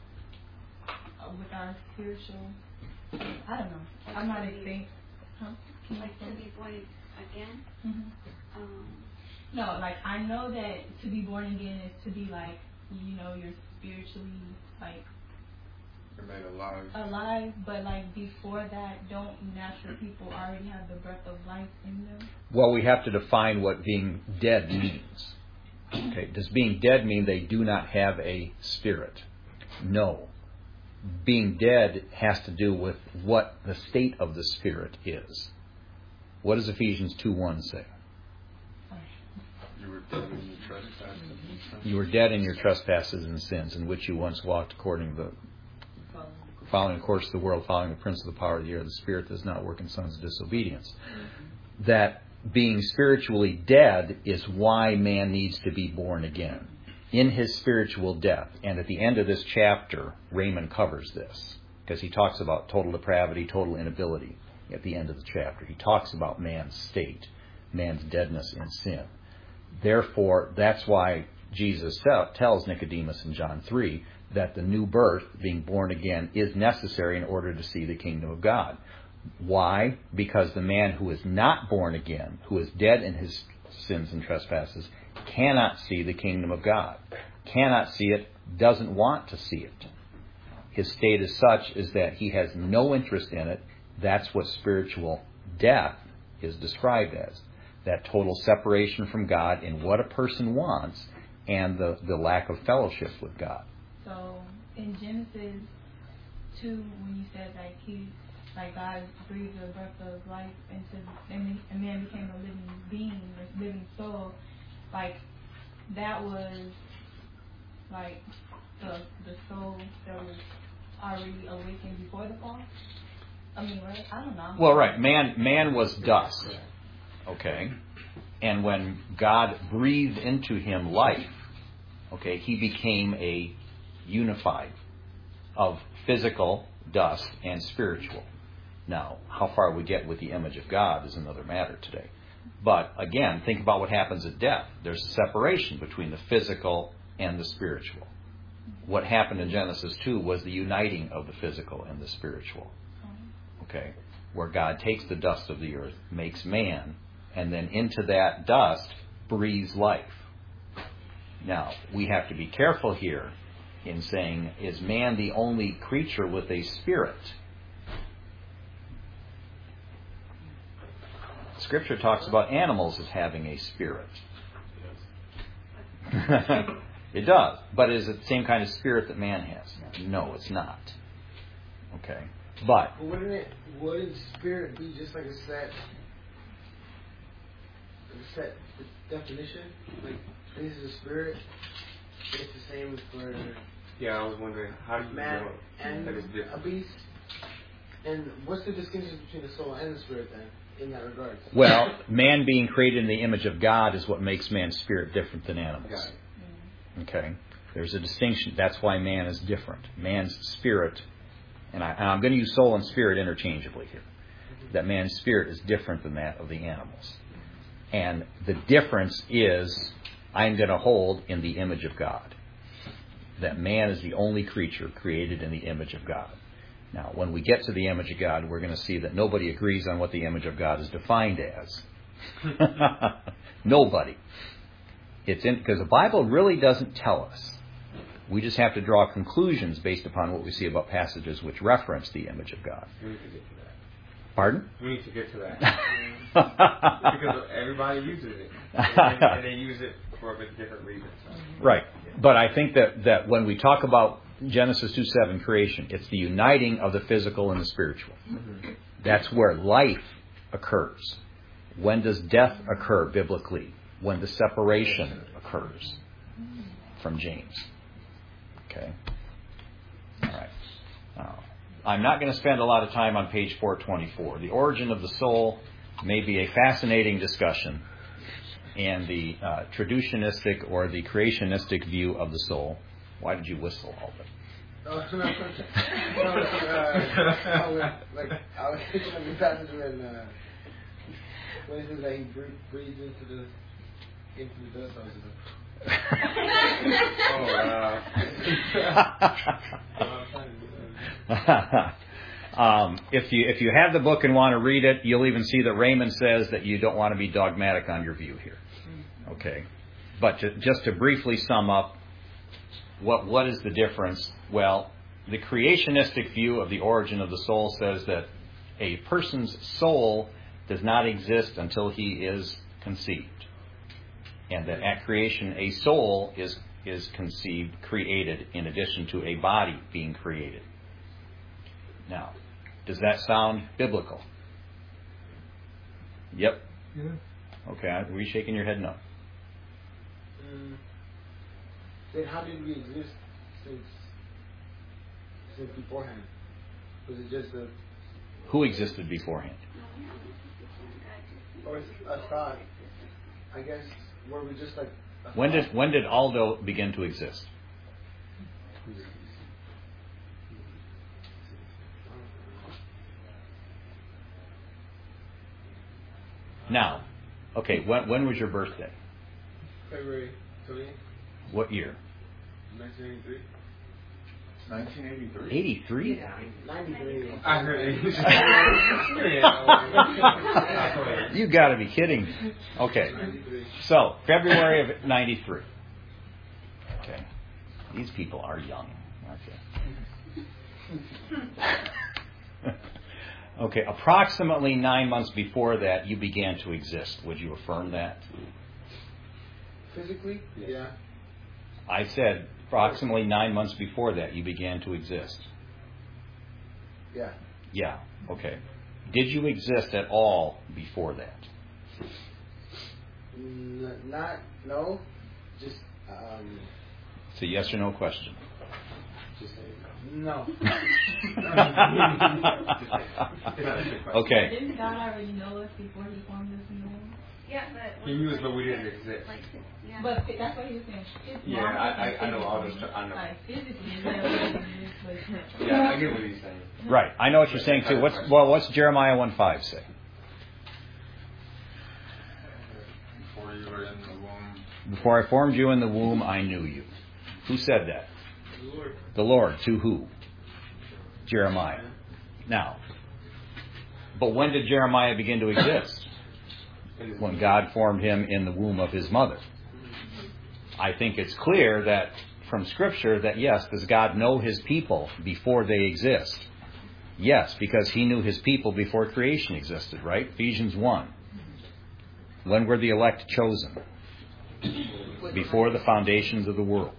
with our spiritual? I don't know. I'm not explained. Huh? Like to be born again? Mm-hmm. No, like I know that to be born again is to be like, you know, you're spiritually like You're made alive. Alive, but like before that, don't natural people already have the breath of life in them? Well, we have to define what being dead means. Okay, does being dead mean they do not have a spirit? No. Being dead has to do with what the state of the spirit is. What does Ephesians 2:1 say? You were dead in your trespasses and sins. You were dead in your trespasses and sins, in which you once walked according to following the course of the world, following the prince of the power of the air, the spirit does not work in sons of disobedience. That being spiritually dead is why man needs to be born again. In his spiritual death. And at the end of this chapter, Raymond covers this. Because he talks about total depravity, total inability at the end of the chapter. He talks about man's state, man's deadness in sin. Therefore, that's why Jesus tells Nicodemus in John 3 that the new birth, being born again, is necessary in order to see the kingdom of God. Why? Because the man who is not born again, who is dead in his sins and trespasses, cannot see the kingdom of God. Cannot see it, doesn't want to see it. His state is such is that he has no interest in it. That's what spiritual death is described as. That total separation from God in what a person wants and the lack of fellowship with God. So in Genesis 2, when you said like God breathed the breath of life into and man became a living being, a living soul, like that was like the soul that was already awakened before the fall. I mean, right? I don't know. Well, right. Man was dust. Okay. And when God breathed into him life, okay, he became a unified of physical dust and spiritual. Now, how far we get with the image of God is another matter today. But again, think about what happens at death. There's a separation between the physical and the spiritual. What happened in Genesis 2 was the uniting of the physical and the spiritual. Okay? Where God takes the dust of the earth, makes man, and then into that dust breathes life. Now, we have to be careful here in saying, is man the only creature with a spirit? Scripture talks about animals as having a spirit. It does. But is it the same kind of spirit that man has? No, it's not. Okay. But wouldn't spirit be just like a set definition? Like, this is a spirit. It's the same for Yeah, I was wondering, how do you man know and that it's different? a beast. And what's the distinction between the soul and the spirit then, in that regard? well, man being created in the image of God is what makes man's spirit different than animals. Okay? There's a distinction. That's why man is different. Man's spirit, and I'm going to use soul and spirit interchangeably here, that man's spirit is different than that of the animals. And the difference is, I'm going to hold in the image of God. That man is the only creature created in the image of God. Now, when we get to the image of God, we're going to see that nobody agrees on what the image of God is defined as. Nobody. Because the Bible really doesn't tell us. We just have to draw conclusions based upon what we see about passages which reference the image of God. We need to get to that. Pardon? We need to get to that. Because everybody uses it. And they use it for different reasons. Right. But I think that when we talk about Genesis 2:7 creation, it's the uniting of the physical and the spiritual. Mm-hmm. That's where life occurs. When does death occur biblically? When the separation occurs from James. Okay? All right. Now, I'm not going to spend a lot of time on page 424. The origin of the soul may be a fascinating discussion, and the traducianistic or the creationistic view of the soul. Why did you whistle, Albert? I was thinking of the passage when it says that he breathes into the into the dust houses. If you have the book and want to read it, you'll even see that Raymond says that you don't want to be dogmatic on your view here. Okay, but just to briefly sum up, what is the difference? Well, the creationistic view of the origin of the soul says that a person's soul does not exist until he is conceived. And that at creation, a soul is conceived, created, in addition to a body being created. Now, does that sound biblical? Yep. Yeah. Okay, are you shaking your head no? Then how did we exist since beforehand? Was it just a... Who existed beforehand? Or a thought? I guess, were we just like... When did Aldo begin to exist? Now, okay, when was your birthday? February 20th. What year? 1983. 1983. 83? 93. I heard it. You got to be kidding me. Okay, 93. so February of 93. Okay, these people are young, aren't they? Okay, approximately 9 months before that, you began to exist. Would you affirm that? Physically? Yeah. I said approximately 9 months before that, you began to exist. Yeah. Yeah, okay. Did you exist at all before that? No. Just, It's a yes or no question. no. Okay. Didn't God already know us before He formed us in the womb? Yeah, but He knew us, but we didn't exist. Like, yeah. But that's what He was saying. Yeah, I know all this. I know. Like physically, we never exist, but Yeah, I get what he's saying. Right. I know what you're saying too. What's Jeremiah 1:5 say? Before you were in the womb. Before I formed you in the womb, I knew you. Who said that? The Lord. To who? Jeremiah. Now, but when did Jeremiah begin to exist? When God formed him in the womb of his mother. I think it's clear that from Scripture that yes, does God know His people before they exist? Yes, because He knew His people before creation existed, right? Ephesians 1. When were the elect chosen? Before the foundations of the world.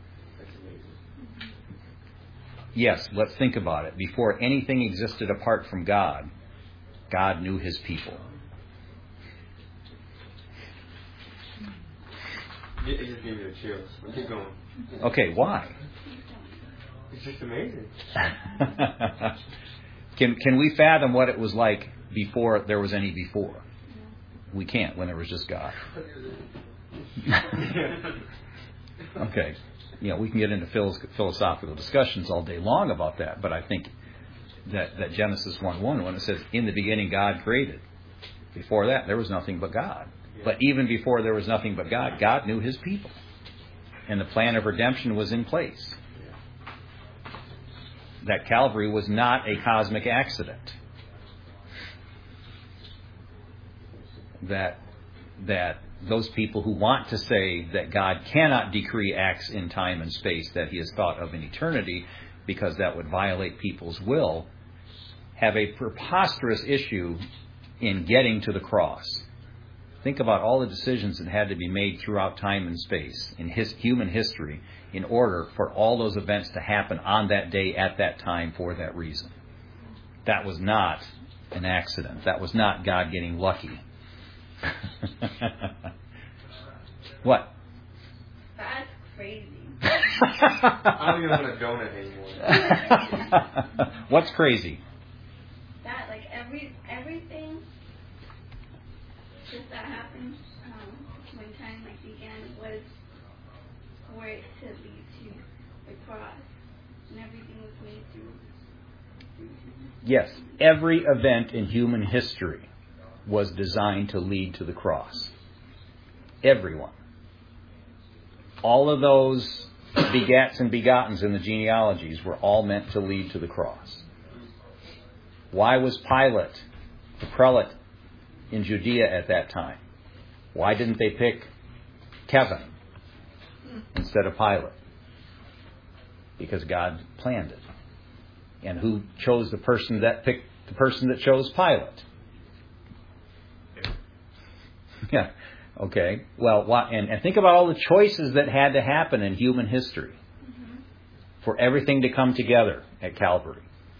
Yes, let's think about it. Before anything existed apart from God, God knew His people. It just gave me the chills. Keep going. Okay, why? It's just amazing. Can we fathom what it was like before there was any before? We can't when there was just God. Okay. We can get into philosophical discussions all day long about that, but I think that Genesis 1:1, when it says, in the beginning God created, before that there was nothing but God. But even before there was nothing but God, God knew His people. And the plan of redemption was in place. That Calvary was not a cosmic accident. That those people who want to say that God cannot decree acts in time and space that He has thought of in eternity because that would violate people's will, have a preposterous issue in getting to the cross. Think about all the decisions that had to be made throughout time and space in human history in order for all those events to happen on that day at that time for that reason. That was not an accident. That was not God getting lucky. What? That's crazy. I don't even want a donut anymore. What's crazy? That, like, everything just that happened when time began was for it to lead to the cross, and everything was made through. Yes, every event in human history was designed to lead to the cross. Everyone. All of those begats and begottens in the genealogies were all meant to lead to the cross. Why was Pilate the prelate in Judea at that time? Why didn't they pick Kevin instead of Pilate? Because God planned it. And who chose the person that picked the person that chose Pilate? Yeah. Okay. Well, and think about all the choices that had to happen in human history for everything to come together at Calvary.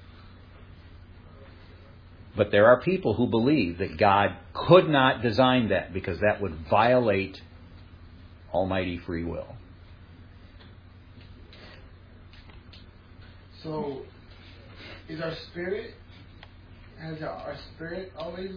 But there are people who believe that God could not design that because that would violate almighty free will. So, is our spirit, has our spirit always?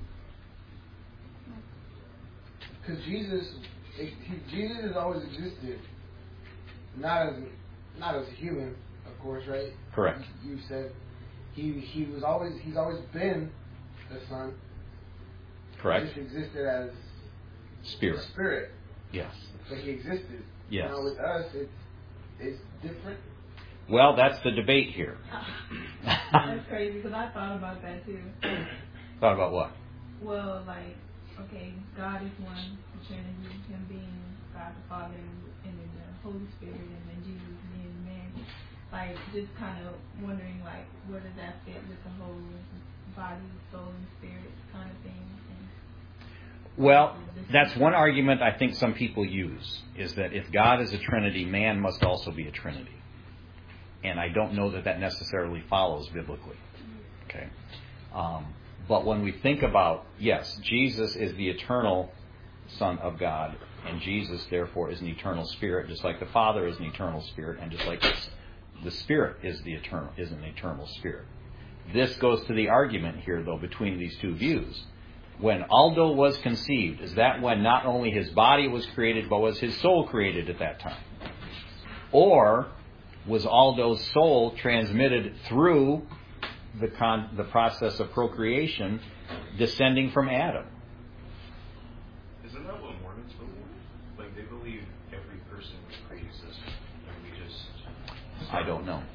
Because Jesus has always existed, not as a human, of course, right? Correct. You said he's always been the Son. Correct. He just existed as Spirit. Yes. But he existed. Yes. Now with us, it's different. Well, that's the debate here. That's crazy because I thought about that too. Thought about what? Well, like, okay, God is one, the Trinity, Him being God the Father, and then the Holy Spirit, and then Jesus being man. Like, just kind of wondering, like, where does that fit with the whole body, soul, and spirit kind of thing? Well, that's one argument I think some people use, is that if God is a Trinity, man must also be a Trinity. And I don't know that necessarily follows biblically. Okay. But when we think about, yes, Jesus is the eternal Son of God, and Jesus, therefore, is an eternal Spirit, just like the Father is an eternal Spirit, and just like the Spirit is an eternal Spirit. This goes to the argument here, though, between these two views. When Aldo was conceived, is that when not only his body was created, but was his soul created at that time? Or was Aldo's soul transmitted through the process of procreation descending from Adam? Isn't that what Mormons believe? Like, they believe every person was pre-existent, and we just... I don't know.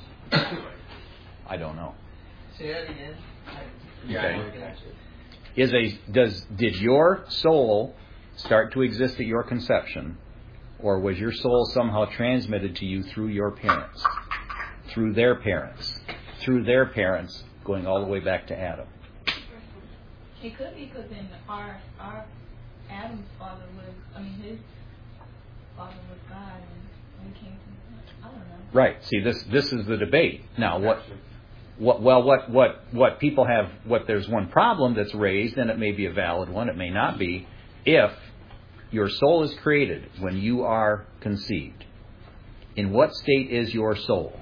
I don't know. Say that again. Okay. Did your soul start to exist at your conception, or was your soul somehow transmitted to you through your parents, through their parents, going all the way back to Adam? It could be because in our Adam's father was, his father was God, and we came from, I don't know. Right. See, this is the debate. Now, what people have, there's one problem that's raised, and it may be a valid one, it may not be. If your soul is created when you are conceived, in what state is your soul?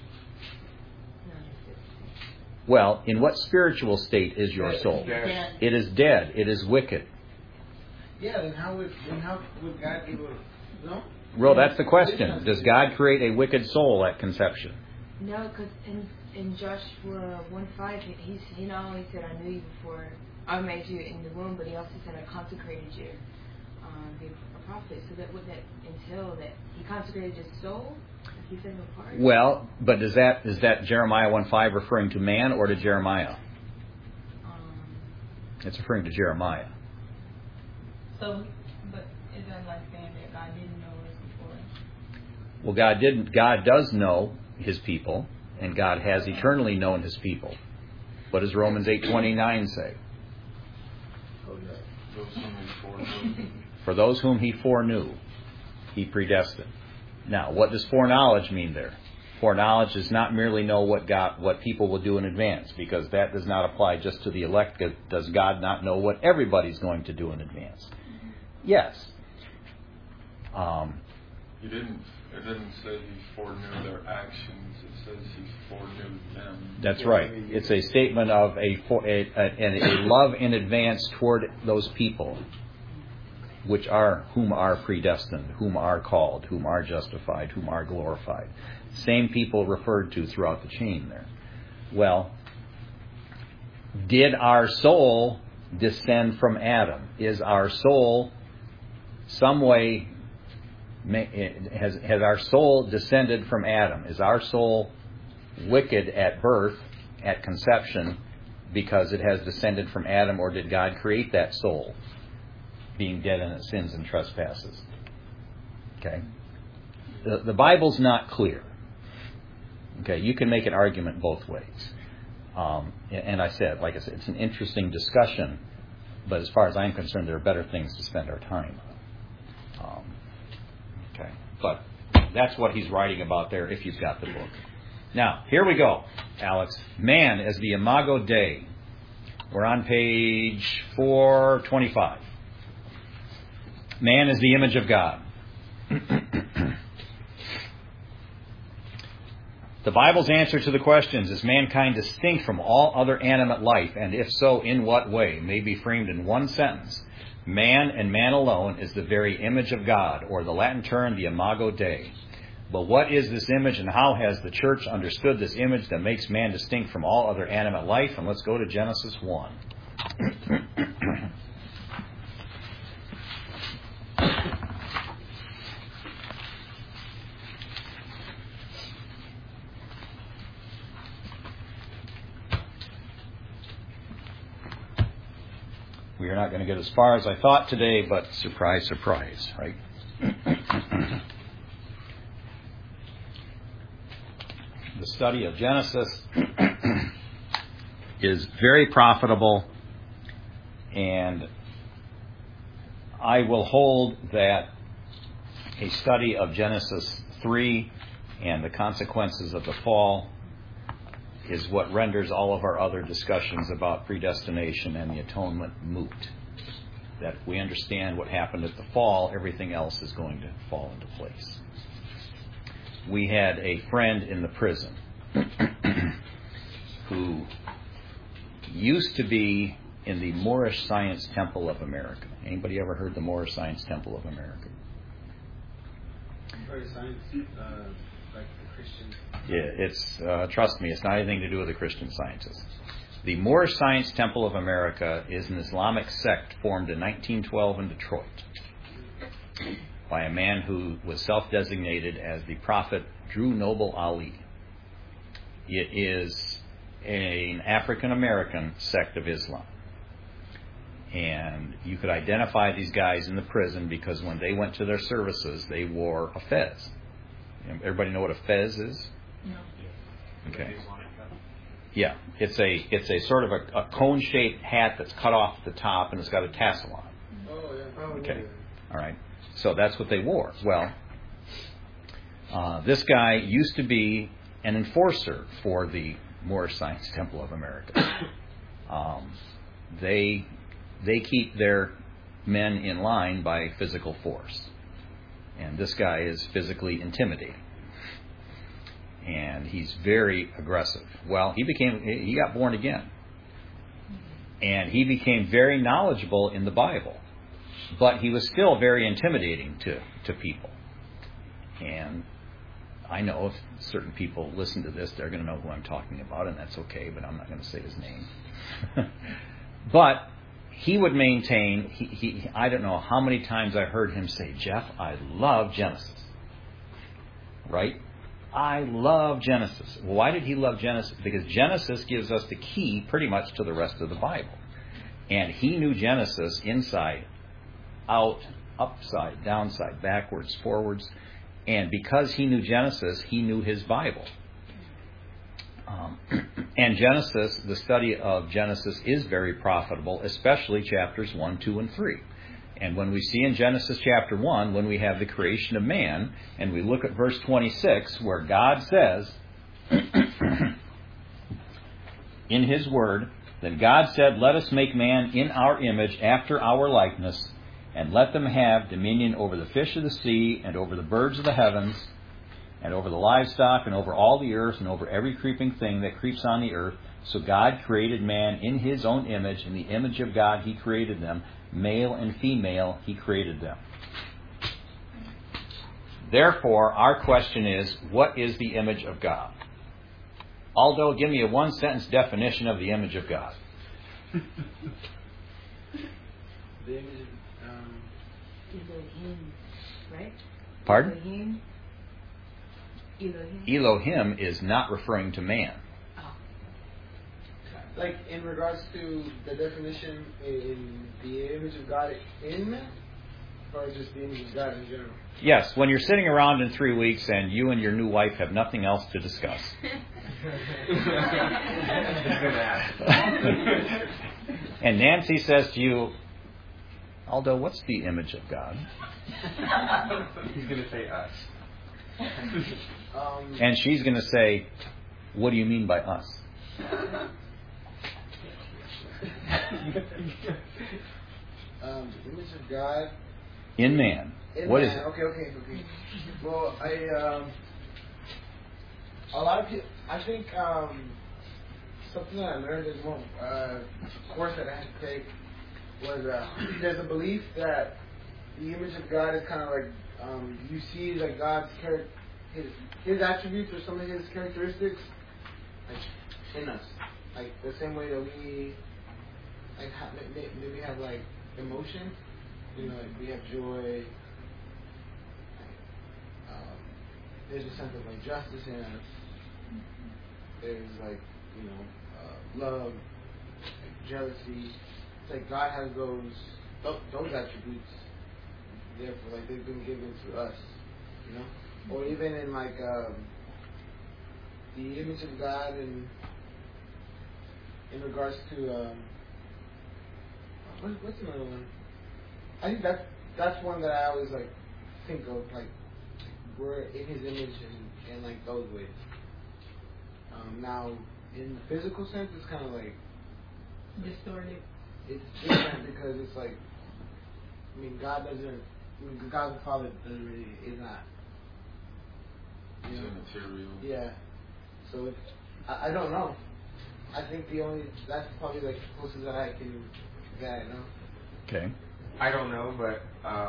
Well, in what spiritual state is your soul? It is dead. It is wicked. Yeah, then how would God be able to... No? Well, that's the question. Does God create a wicked soul at conception? No, because in Joshua 1:5, he not only said, I knew you before I made you in the womb, but he also said, I consecrated you to be a prophet. So that would that entail that he consecrated his soul? He set him apart? Well, but is that Jeremiah 1:5 referring to man or to Jeremiah? It's referring to Jeremiah. So, but is that like saying that God didn't know us before? Well, God does know His people, and God has eternally known His people. What does Romans 8:29 say? For those whom He foreknew, He predestined. Now, what does foreknowledge mean there? Foreknowledge does not merely know what people will do in advance, because that does not apply just to the elect. Does God not know what everybody's going to do in advance? Yes. It didn't say He foreknew their actions. It says He foreknew them. That's right. It's a statement of a love in advance toward those people, whom are predestined, whom are called, whom are justified, whom are glorified. Same people referred to throughout the chain there. Well, did our soul descend from Adam? Is our soul some way, has our soul descended from Adam? Is our soul wicked at birth, at conception, because it has descended from Adam, or did God create that soul being dead in its sins and trespasses? Okay. The Bible's not clear. Okay, you can make an argument both ways. And like I said, it's an interesting discussion, but as far as I'm concerned, there are better things to spend our time on. Okay, but that's what he's writing about there if you've got the book. Now, here we go, Alex. Man as the Imago Dei. We're on page 425. Man is the image of God. The Bible's answer to the questions, is mankind distinct from all other animate life, and if so, in what way, may be framed in one sentence. Man and man alone is the very image of God, or the Latin term, the Imago Dei. But what is this image, and how has the church understood this image that makes man distinct from all other animate life? And let's go to Genesis 1. We are not going to get as far as I thought today, but surprise, surprise, right? The study of Genesis is very profitable, and I will hold that a study of Genesis 3 and the consequences of the fall is what renders all of our other discussions about predestination and the atonement moot. That if we understand what happened at the fall, everything else is going to fall into place. We had a friend in the prison who used to be in the Moorish Science Temple of America. Anybody ever heard the Moorish Science Temple of America? Science, like the Christian. Yeah, it's trust me, it's not anything to do with the Christian Sciences. The Moorish Science Temple of America is an Islamic sect formed in 1912 in Detroit by a man who was self-designated as the Prophet Drew Noble Ali. It is an African-American sect of Islam. And you could identify these guys in the prison because when they went to their services, they wore a fez. Everybody know what a fez is? No. Okay. Yeah, it's a sort of a cone-shaped hat that's cut off at the top and it's got a tassel on it. Oh, yeah. Okay. All right. So that's what they wore. Well, this guy used to be an enforcer for the Moorish Science Temple of America. They keep their men in line by physical force. And this guy is physically intimidating. And he's very aggressive. Well, he got born again. And he became very knowledgeable in the Bible. But he was still very intimidating to people. And I know if certain people listen to this, they're going to know who I'm talking about, and that's okay, but I'm not going to say his name. But he would maintain, I don't know how many times I heard him say, Jeff, I love Genesis. Right? I love Genesis. Well, why did he love Genesis? Because Genesis gives us the key pretty much to the rest of the Bible. And he knew Genesis inside, out, upside, downside, backwards, forwards. And because he knew Genesis, he knew his Bible. And Genesis, the study of Genesis is very profitable, especially chapters 1, 2, and 3. And when we see in Genesis chapter 1, when we have the creation of man, and we look at verse 26, where God says, in his word, that God said, let us make man in our image, after our likeness, and let them have dominion over the fish of the sea, and over the birds of the heavens, and over the livestock, and over all the earth, and over every creeping thing that creeps on the earth. So God created man in his own image. In the image of God he created them. Male and female he created them. Therefore, our question is, what is the image of God? Aldo, give me a one-sentence definition of the image of God. The image Elohim, right? Pardon? Elohim. Elohim. Elohim is not referring to man. Like in regards to the definition in the image of God in man, or just the image of God in general? Yes, when you're sitting around in 3 weeks and you and your new wife have nothing else to discuss. And Nancy says to you, Aldo, what's the image of God? He's going to say us. And she's going to say, what do you mean by us? The image of God In man. in What man. is it? Okay. Well, a lot of people, I think something that I learned in one course that I had to take was there's a belief that the image of God is kind of like you see like God's his attributes or some of his characteristics like in us, like the same way that we like maybe have like emotion, you know, like we have joy. There's a sense of like justice in us. There's like, you know, love, like jealousy. It's like God has those attributes. Therefore, like they've been given to us, you know. Or even in like the image of God in regards to what's another one? I think that's one that I always like think of, like we're in His image in like those ways. Now, in the physical sense, it's kind of like distorted. It's different because it's like, I mean, God the Father is not. He's immaterial. Yeah. So I don't know. I think that's probably like the closest that I know. Okay. I don't know, but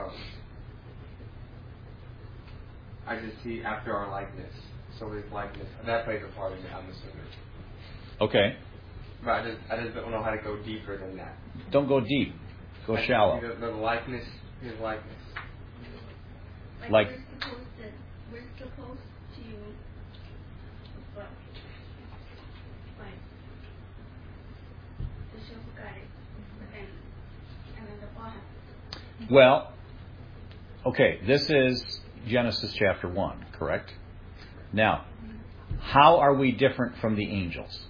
I just see after our likeness. So his likeness, that plays a part in it, I'm assuming. Okay. But I just don't know how to go deeper than that. Don't go deep. Go shallow. The likeness, his likeness. Like we're supposed to like the show got it and then the fall happens. well, okay, this is Genesis chapter 1, correct? Now, how are we different from the angels?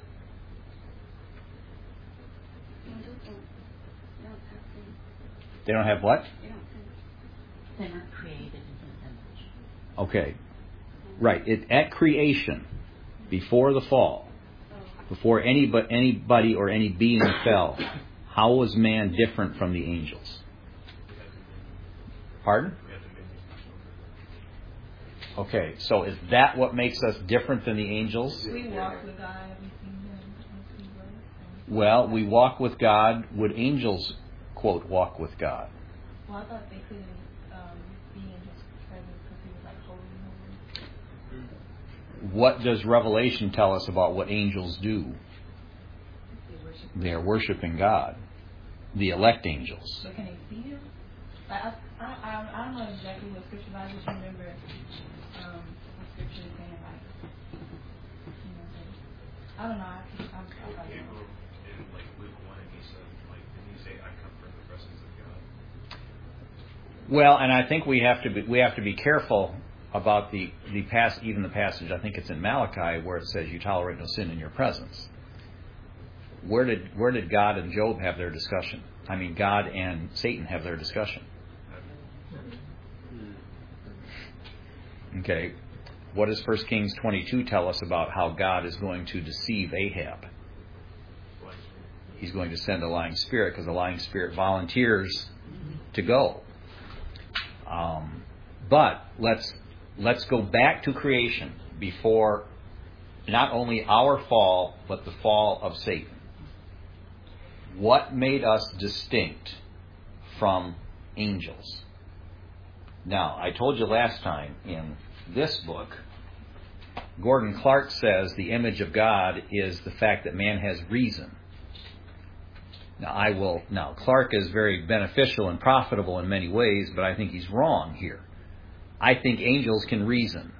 Angels don't have things. They don't have what? They don't think. They weren't created in His image. Okay. Right. At creation, before the fall, before anybody or any being fell, how was man different from the angels? Pardon? Okay, so is that what makes us different than the angels? We walk with God. We see Him. We see God. Well, we walk with God. Would angels, quote, walk with God? Well, I thought they couldn't be in His presence because He was like holy. What does Revelation tell us about what angels do? They are worshiping God. The elect angels. But can they see Him? Like, I don't know exactly what scripture, but I just remember what scripture is saying, like, you know, I don't know. I'm Gabriel in like Luke 1, and he said, like, didn't he say, "I come from the presence of God"? Well, and I think we have to be careful about the passage. I think it's in Malachi where it says, "You tolerate no sin in your presence." Where did God and Job have their discussion? I mean, God and Satan have their discussion. Okay. What does 1 Kings 22 tell us about how God is going to deceive Ahab? He's going to send a lying spirit because the lying spirit volunteers to go. But let's go back to creation before not only our fall, but the fall of Satan. What made us distinct from angels? Now, I told you last time in this book, Gordon Clark says the image of God is the fact that man has reason. Now, Clark is very beneficial and profitable in many ways, but I think he's wrong here. I think angels can reason.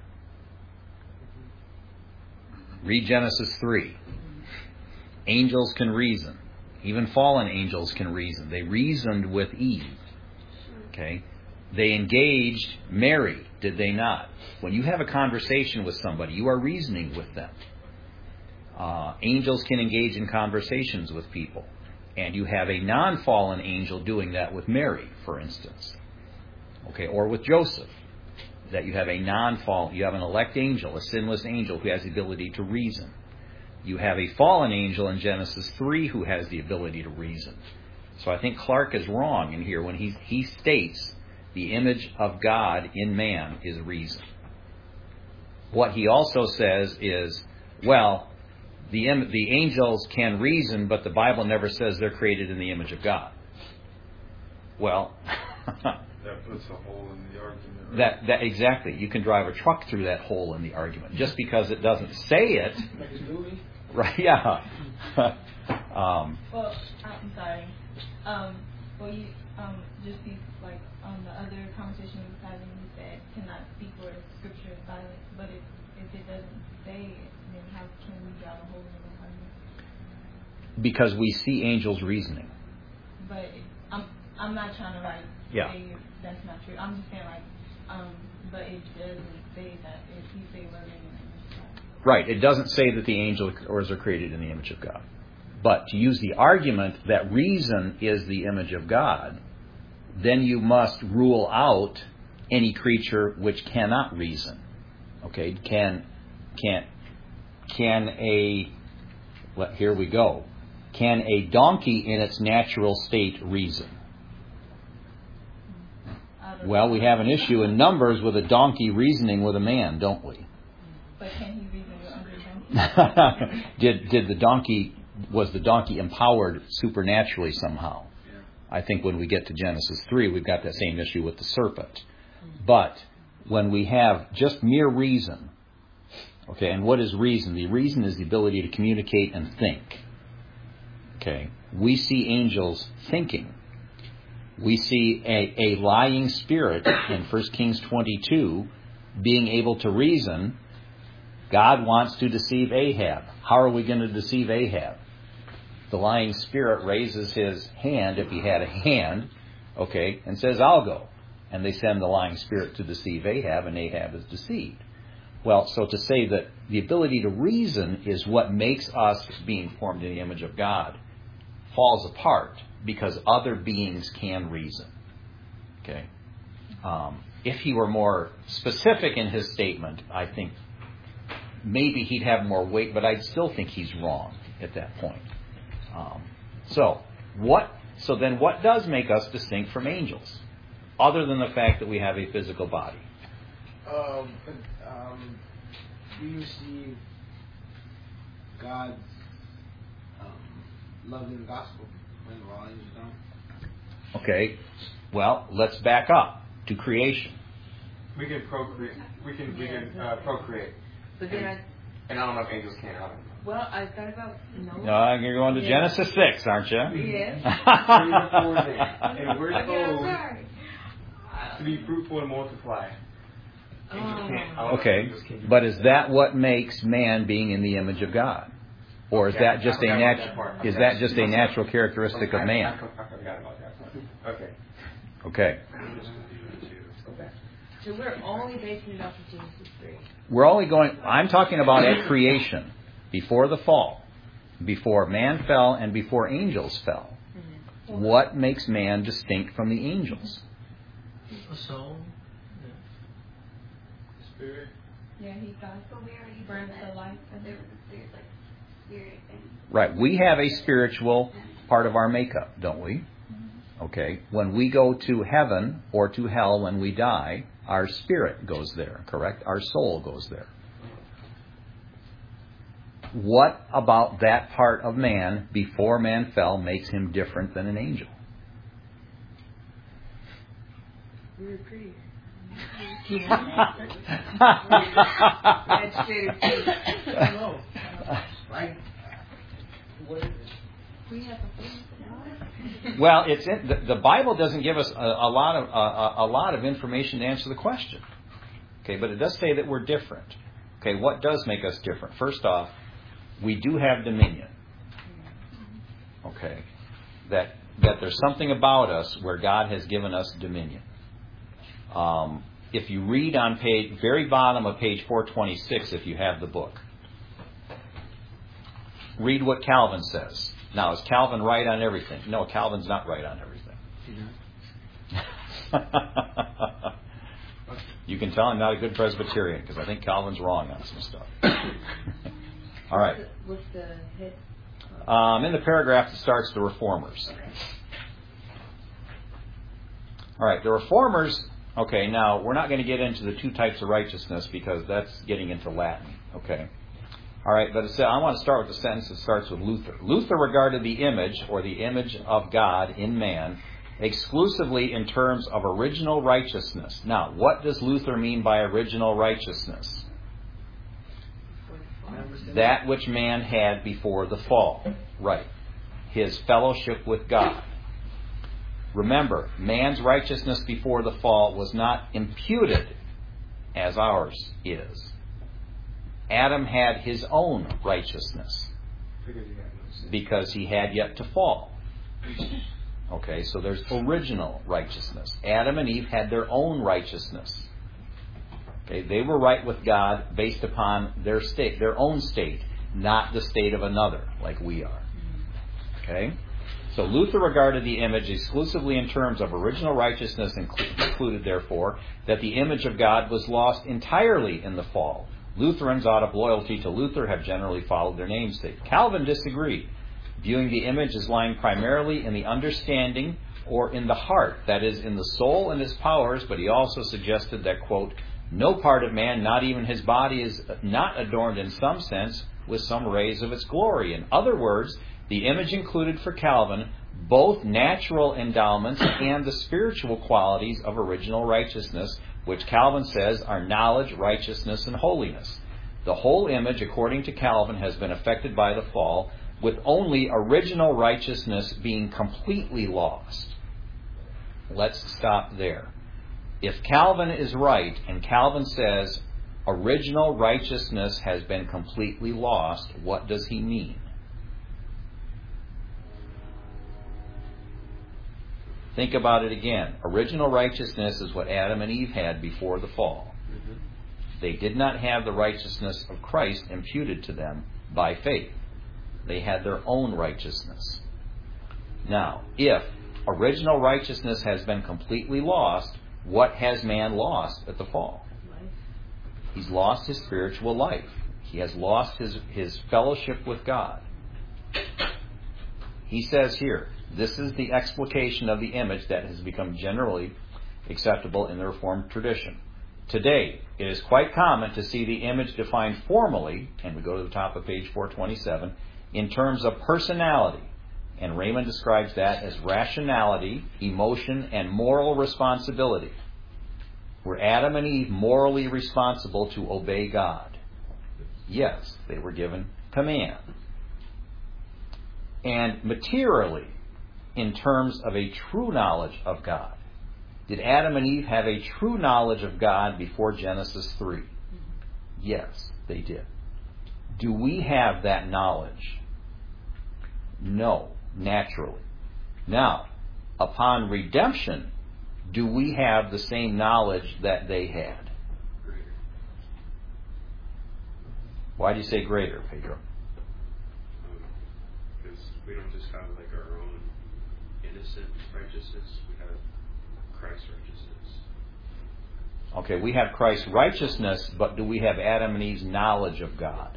Read Genesis 3. Angels can reason. Even fallen angels can reason. They reasoned with Eve. Okay? They engaged Mary, did they not? When you have a conversation with somebody, you are reasoning with them. Angels can engage in conversations with people. And you have a non-fallen angel doing that with Mary, for instance. Okay, or with Joseph. That you have a non-fallen, you have an elect angel, a sinless angel who has the ability to reason. You have a fallen angel in Genesis 3 who has the ability to reason. So I think Clark is wrong in here when he states the image of God in man is reason. What he also says is, well, the angels can reason, but the Bible never says they're created in the image of God. Well, that puts a hole in the argument. That exactly. You can drive a truck through that hole in the argument just because it doesn't say it. Like a movie? Right? Yeah. Well, I'm sorry. Well, you just like on the other conversation we were having, you said cannot speak or scripture is silent. But if it doesn't say it, then how can we drive a hole in the argument? Because we see angels reasoning. But I'm not trying to say that's not true. I'm just saying but it doesn't say that if you say we're in the image of God. Right. It doesn't say that the angels are created in the image of God. But to use the argument that reason is the image of God, then you must rule out any creature which cannot reason. Okay? Here we go. Can a donkey in its natural state reason? Well, we have an issue in Numbers with a donkey reasoning with a man, don't we? But can he reason with under donkey? Was the donkey empowered supernaturally somehow? Yeah. I think when we get to Genesis 3, we've got that same issue with the serpent. But when we have just mere reason, okay, and what is reason? The reason is the ability to communicate and think. Okay, we see angels thinking. We see a lying spirit in 1 Kings 22 being able to reason. God wants to deceive Ahab. How are we going to deceive Ahab? The lying spirit raises his hand, if he had a hand, okay, and says, I'll go. And they send the lying spirit to deceive Ahab, and Ahab is deceived. Well, so to say that the ability to reason is what makes us, being formed in the image of God, falls apart because other beings can reason. Okay. If he were more specific in his statement, I think maybe he'd have more weight, but I'd still think he's wrong at that point. So then what does make us distinct from angels, other than the fact that we have a physical body? We receive God's love in the gospel when all angels don't. Okay, well, let's back up to creation. We can procreate. We can procreate. But then And I don't know if angels can. I don't know. Well, I thought about no. You're going to Genesis 6, aren't you? Yes. And we're told to be fruitful and multiply. Angels can't. Okay, but is that what makes man being in the image of God, or is that just a natural characteristic of man? I forgot about that part. Okay. Okay. So we're only basing it off of Genesis 3. I'm talking about at creation, before the fall, before man fell and before angels fell. Mm-hmm. What makes man distinct from the angels? A soul. Spirit. Yeah, he got But we already burns said the life. that there was a spirit, like spirit thing. Right. We have a spiritual part of our makeup, don't we? Okay. When we go to heaven or to hell when we die, our spirit goes there, correct? Our soul goes there. What about that part of man before man fell makes him different than an angel? We were pretty. Right? What is it? We have a Well, the Bible doesn't give us a lot of information to answer the question. Okay, but it does say that we're different. Okay, what does make us different? First off, we do have dominion. Okay, that there's something about us where God has given us dominion. If you read on very bottom of page 426, if you have the book, read what Calvin says. Now, is Calvin right on everything? No, Calvin's not right on everything. You can tell I'm not a good Presbyterian because I think Calvin's wrong on some stuff. All right. What's the head? In the paragraph that starts the Reformers. All right, the Reformers. Okay, now we're not going to get into the two types of righteousness because that's getting into Latin. Okay. All right, but I want to start with the sentence that starts with Luther. Luther regarded the image, or the image of God in man, exclusively in terms of original righteousness. Now, what does Luther mean by original righteousness? That which man had before the fall. Right. His fellowship with God. Remember, man's righteousness before the fall was not imputed as ours is. Adam had his own righteousness because he had yet to fall. Okay, so there's original righteousness. Adam and Eve had their own righteousness. Okay, they were right with God based upon their state, their own state, not the state of another, like we are. Okay? So Luther regarded the image exclusively in terms of original righteousness and concluded, therefore, that the image of God was lost entirely in the fall. Lutherans, out of loyalty to Luther, have generally followed their namesake. Calvin disagreed, viewing the image as lying primarily in the understanding or in the heart, that is, in the soul and its powers, but he also suggested that, quote, no part of man, not even his body, is not adorned in some sense with some rays of its glory. In other words, the image included for Calvin both natural endowments and the spiritual qualities of original righteousness, which Calvin says are knowledge, righteousness, and holiness. The whole image, according to Calvin, has been affected by the fall, with only original righteousness being completely lost. Let's stop there. If Calvin is right, and Calvin says original righteousness has been completely lost, what does he mean? Think about it again. Original righteousness is what Adam and Eve had before the fall. They did not have the righteousness of Christ imputed to them by faith. They had their own righteousness. Now, if original righteousness has been completely lost, what has man lost at the fall? He's lost his spiritual life. He has lost his fellowship with God. He says here, this is the explication of the image that has become generally acceptable in the Reformed tradition. Today, it is quite common to see the image defined formally, and we go to the top of page 427, in terms of personality. And Raymond describes that as rationality, emotion, and moral responsibility. Were Adam and Eve morally responsible to obey God? Yes, they were given command. And materially, in terms of a true knowledge of God, did Adam and Eve have a true knowledge of God before Genesis 3? Yes, they did. Do we have that knowledge? No, naturally. Now, upon redemption, do we have the same knowledge that they had? Greater. Why do you say greater, Pedro? Because we don't just have like our own innocent righteousness, we have Christ's righteousness. Okay, we have Christ's righteousness, but do we have Adam and Eve's knowledge of God?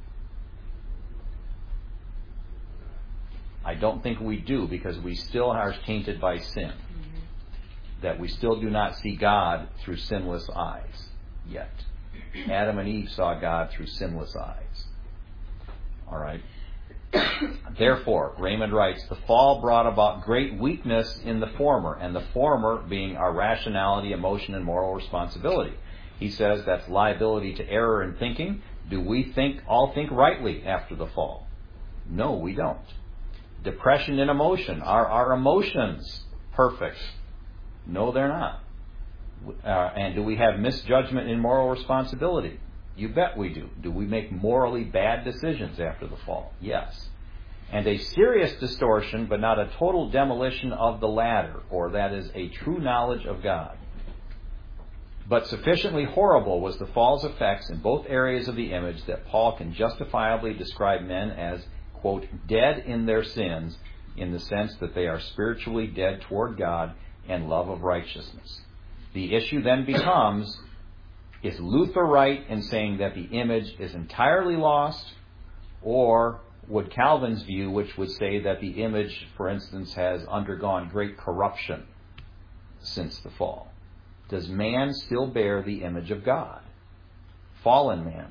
I don't think we do, because we still are tainted by sin. That we still do not see God through sinless eyes yet. Adam and Eve saw God through sinless eyes. All right. Therefore, Raymond writes, the fall brought about great weakness in the former, and the former being our rationality, emotion, and moral responsibility. He says that's liability to error in thinking. Do we all think rightly after the fall? No, we don't. Depression in emotion. Are our emotions perfect? No, they're not. And do we have misjudgment in moral responsibility? You bet we do. Do we make morally bad decisions after the fall? Yes. And a serious distortion, but not a total demolition of the latter, or that is a true knowledge of God. But sufficiently horrible was the fall's effects in both areas of the image that Paul can justifiably describe men as, quote, dead in their sins, in the sense that they are spiritually dead toward God and love of righteousness. The issue then becomes, is Luther right in saying that the image is entirely lost, or would Calvin's view, which would say that the image, for instance, has undergone great corruption since the fall? Does man still bear the image of God? Fallen man?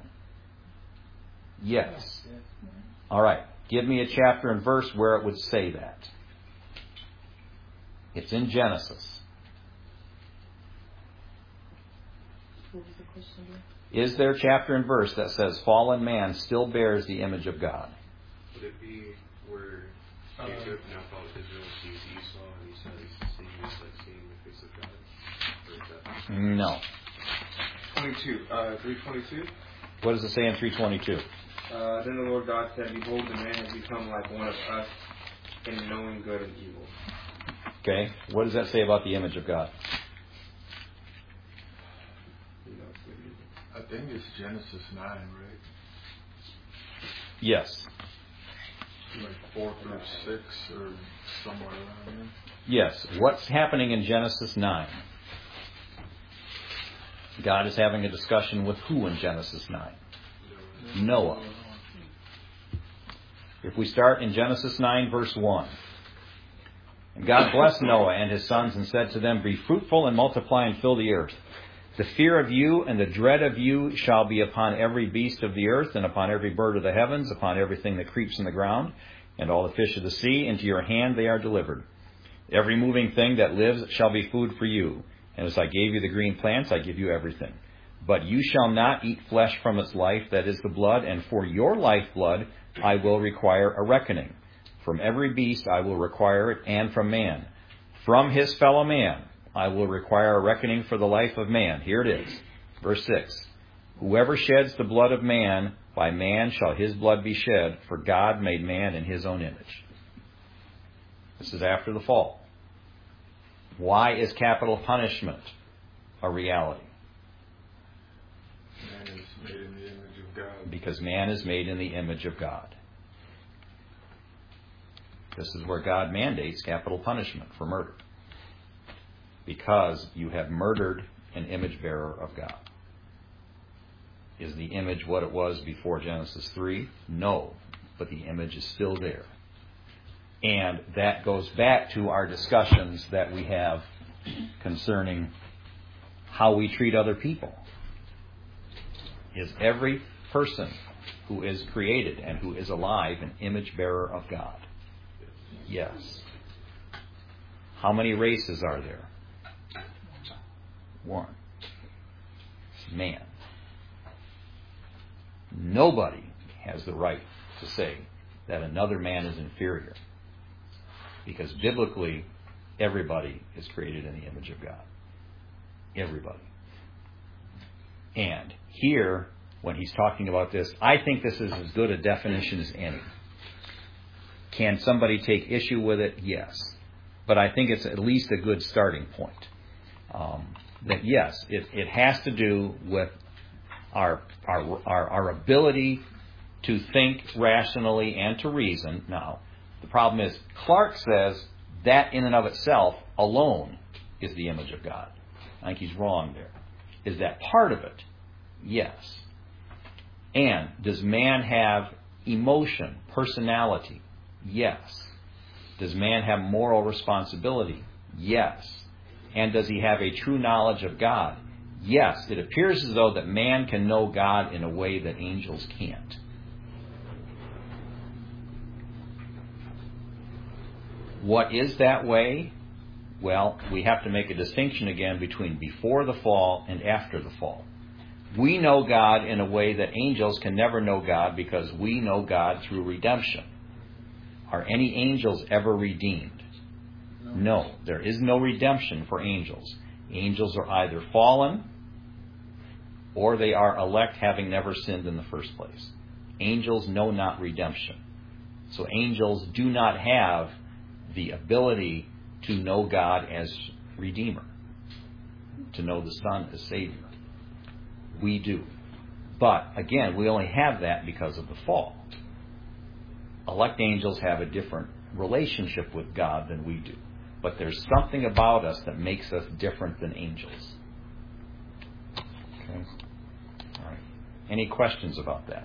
Yes. All right. Give me a chapter and verse where it would say that. It's in Genesis. What was the question again? Is there a chapter and verse that says fallen man still bears the image of God? Would it be where Jacob now called Israel sees Esau and he says, seeing is like seeing the face of God? No. 22. 3:22. What does it say in 3:22? Then the Lord God said, behold, the man has become like one of us in knowing good and evil. Okay. What does that say about the image of God? I think it's Genesis 9, right? Yes. Like 4 through 6 or somewhere around there. Yes. What's happening in Genesis 9? God is having a discussion with who in Genesis 9? Noah. If we start in Genesis 9, verse 1. And God blessed Noah and his sons and said to them, be fruitful and multiply and fill the earth. The fear of you and the dread of you shall be upon every beast of the earth and upon every bird of the heavens, upon everything that creeps in the ground, and all the fish of the sea. Into your hand they are delivered. Every moving thing that lives shall be food for you. And as I gave you the green plants, I give you everything. But you shall not eat flesh from its life, that is the blood, and for your lifeblood I will require a reckoning. From every beast I will require it, and from man. From his fellow man I will require a reckoning for the life of man. Here it is. Verse 6. Whoever sheds the blood of man, by man shall his blood be shed, for God made man in his own image. This is after the fall. Why is capital punishment a reality? Man is made in the image of God. Because man is made in the image of God. This is where God mandates capital punishment for murder. Because you have murdered an image bearer of God. Is the image what it was before Genesis 3? No. But the image is still there. And that goes back to our discussions that we have concerning how we treat other people. Is every person who is created and who is alive an image bearer of God? Yes. How many races are there? One. Man. Nobody has the right to say that another man is inferior. Because biblically, everybody is created in the image of God. Everybody. And here, when he's talking about this, I think this is as good a definition as any. Can somebody take issue with it? Yes. But I think it's at least a good starting point. That yes, it has to do with our ability to think rationally and to reason. Now, the problem is, Clark says that in and of itself alone is the image of God. I think he's wrong there. Is that part of it? Yes. And does man have emotion, personality? Yes. Does man have moral responsibility? Yes. And does he have a true knowledge of God? Yes. It appears as though that man can know God in a way that angels can't. What is that way? Well, we have to make a distinction again between before the fall and after the fall. We know God in a way that angels can never know God because we know God through redemption. Are any angels ever redeemed? No. There is no redemption for angels. Angels are either fallen or they are elect, having never sinned in the first place. Angels know not redemption. So angels do not have the ability to know God as Redeemer, to know the Son as Savior. We do. But, again, we only have that because of the fall. Elect angels have a different relationship with God than we do. But there's something about us that makes us different than angels. Okay? All right. Any questions about that?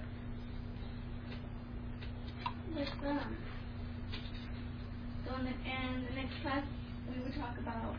Yes, so in the next class, we would talk about...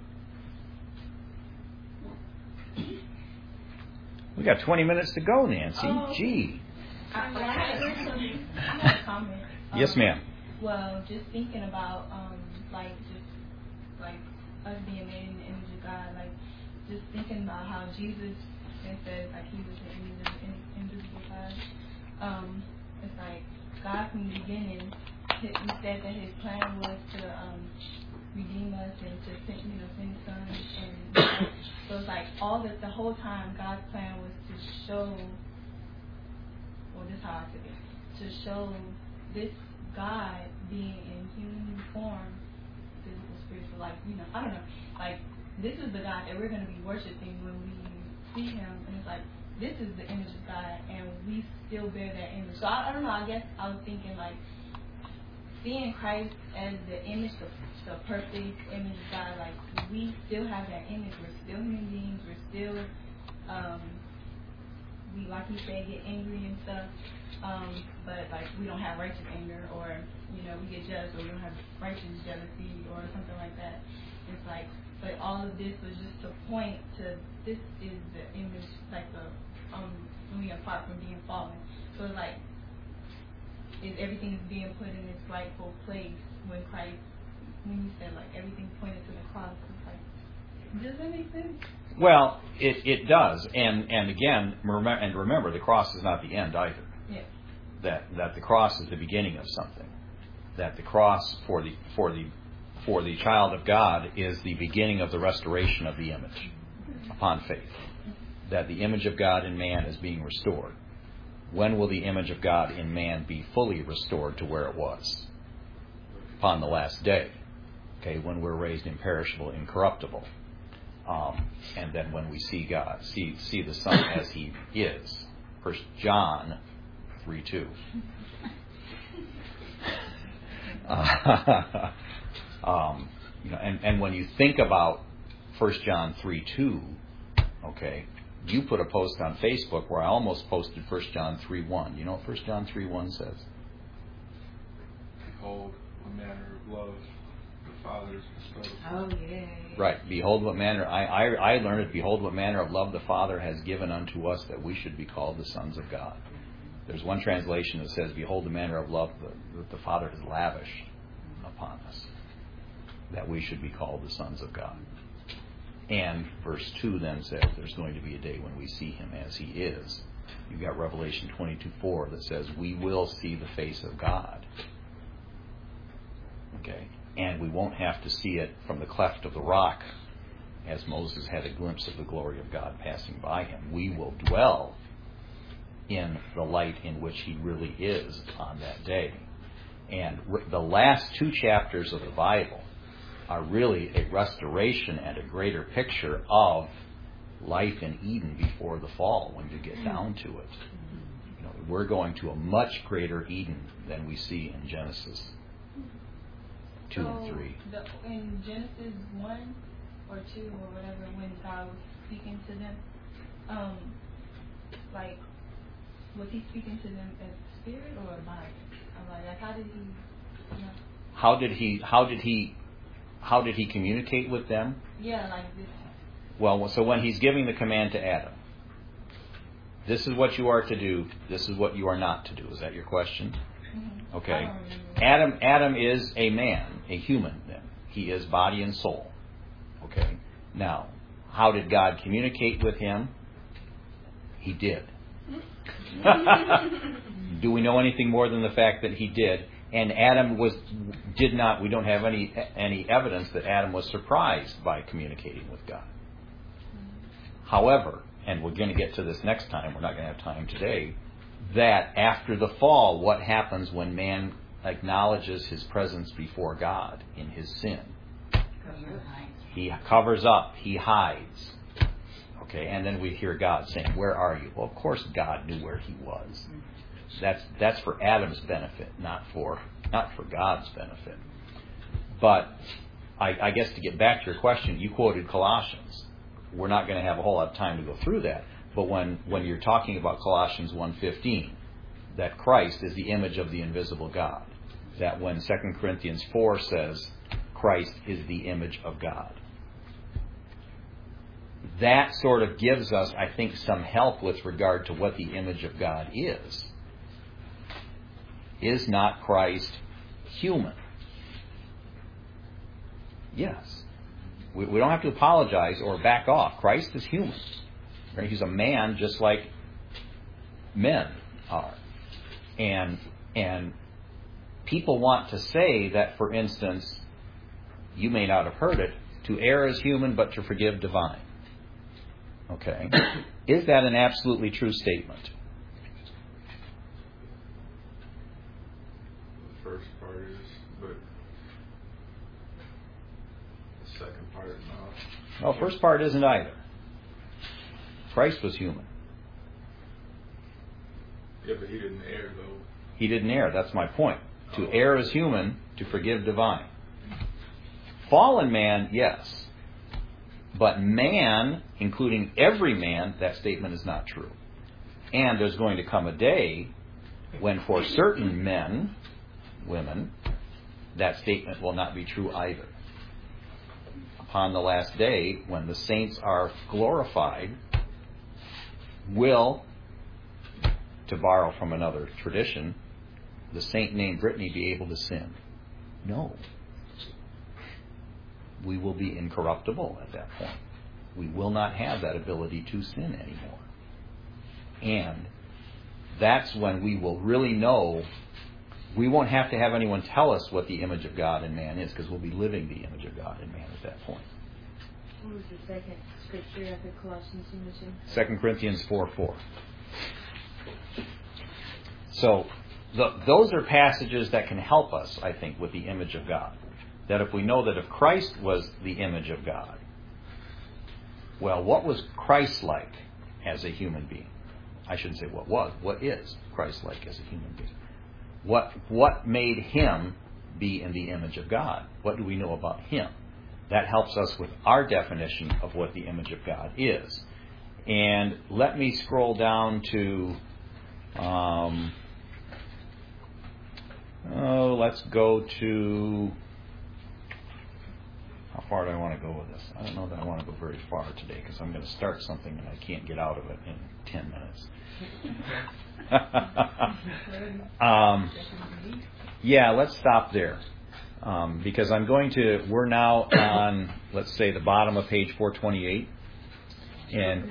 We got 20 minutes to go, Nancy. Gee. I had a comment. Yes, ma'am. Well, just thinking about like us being made in the image of God, like just thinking about how Jesus said like he was the image of the invisible God. It's like God from the beginning, he said that his plan was to redeem us and to send his Son. And so it's like the whole time God's plan was to show. Well, this is how I took it. To show this God being in human form, physical, spiritual, I don't know. Like, this is the God that we're going to be worshiping when we see him. And it's like, this is the image of God, and we still bear that image. So, I don't know, I guess I was thinking, like, seeing Christ as the image, the perfect image of God, like, we still have that image. We're still human beings. We're still, we, like you said, get angry and stuff, but like we don't have righteous anger, or we get jealous, or we don't have righteous jealousy, or something like that. It's like, but all of this was just to point to this is the image, like the we apart from being fallen. So it's like, is everything is being put in its rightful place when you said like everything pointed to the cross. It's like, does that make sense? Well, it does, and again, remember, the cross is not the end either. Yeah. That the cross is the beginning of something. That the cross for the child of God is the beginning of the restoration of the image upon faith. That the image of God in man is being restored. When will the image of God in man be fully restored to where it was? Upon the last day. Okay, when we're raised imperishable, incorruptible. And then when we see God, see the Son as he is. 1 John 3:2. And when you think about 1 John 3:2, okay, you put a post on Facebook where I almost posted 1 John 3:1. You know what 1 John 3:1 says? Behold, what manner of love the Father has bestowed. Oh, yeah. Right. Behold what manner, I learned it, behold what manner of love the Father has given unto us, that we should be called the sons of God. There's one translation that says, behold the manner of love that the Father has lavished upon us, that we should be called the sons of God. And verse 2 then says there's going to be a day when we see him as he is. You've got Revelation 22:4 that says we will see the face of God. Okay? And we won't have to see it from the cleft of the rock, as Moses had a glimpse of the glory of God passing by him. We will dwell in the light in which he really is on that day. And the last two chapters of the Bible are really a restoration and a greater picture of life in Eden before the fall, when you get down to it. We're going to a much greater Eden than we see in Genesis 2 and 3. In Genesis 1 or 2 or whatever, when God was speaking to them, was he speaking to them as spirit or mind? Like, how did he communicate with them? Yeah, like this. Well, so when he's giving the command to Adam, this is what you are to do, this is what you are not to do. Is that your question? Mm-hmm. Okay. Adam is a man, a human then. He is body and soul. Okay. Now, how did God communicate with him? He did. Do we know anything more than the fact that he did? And Adam we don't have any evidence that Adam was surprised by communicating with God. However, and we're going to get to this next time, we're not going to have time today, that after the fall, what happens when man acknowledges his presence before God in his sin? He covers up, he hides. Okay, and then we hear God saying, "Where are you?" Well, of course God knew where he was. That's for Adam's benefit, not for God's benefit. But I guess to get back to your question, you quoted Colossians. We're not going to have a whole lot of time to go through that. But when you're talking about Colossians 1:15, that Christ is the image of the invisible God, that when 2 Corinthians 4 says Christ is the image of God, that sort of gives us, I think, some help with regard to what the image of God is. Is not Christ human? Yes. We don't have to apologize or back off. Christ is human. Right? He's a man just like men are. And people want to say that, for instance, you may not have heard it, to err is human, but to forgive divine. Okay? Is that an absolutely true statement? The first part is, but the second part is not. Well, first part isn't either. Christ was human. Yeah, but he didn't err, though. He didn't err. That's my point. To err is human, to forgive divine. Fallen man, yes. But man, including every man, that statement is not true. And there's going to come a day when for certain men, women, that statement will not be true either. Upon the last day, when the saints are glorified, will, to borrow from another tradition, the saint named Brittany be able to sin? No. We will be incorruptible at that point. We will not have that ability to sin anymore. And that's when we will really know. We won't have to have anyone tell us what the image of God in man is, because we'll be living the image of God in man at that point. What was the second scripture after Colossians you mentioned? 2 Corinthians 4:4. So those are passages that can help us, I think, with the image of God. That if we know that if Christ was the image of God, well, what was Christ like as a human being? I shouldn't say what was. What is Christ like as a human being? What made him be in the image of God? What do we know about him? That helps us with our definition of what the image of God is. And let me scroll down to, let's go to, how far do I want to go with this? I don't know that I want to go very far today, because I'm going to start something and I can't get out of it in 10 minutes. Yeah, let's stop there. Because we're now on, let's say, the bottom of page 428. And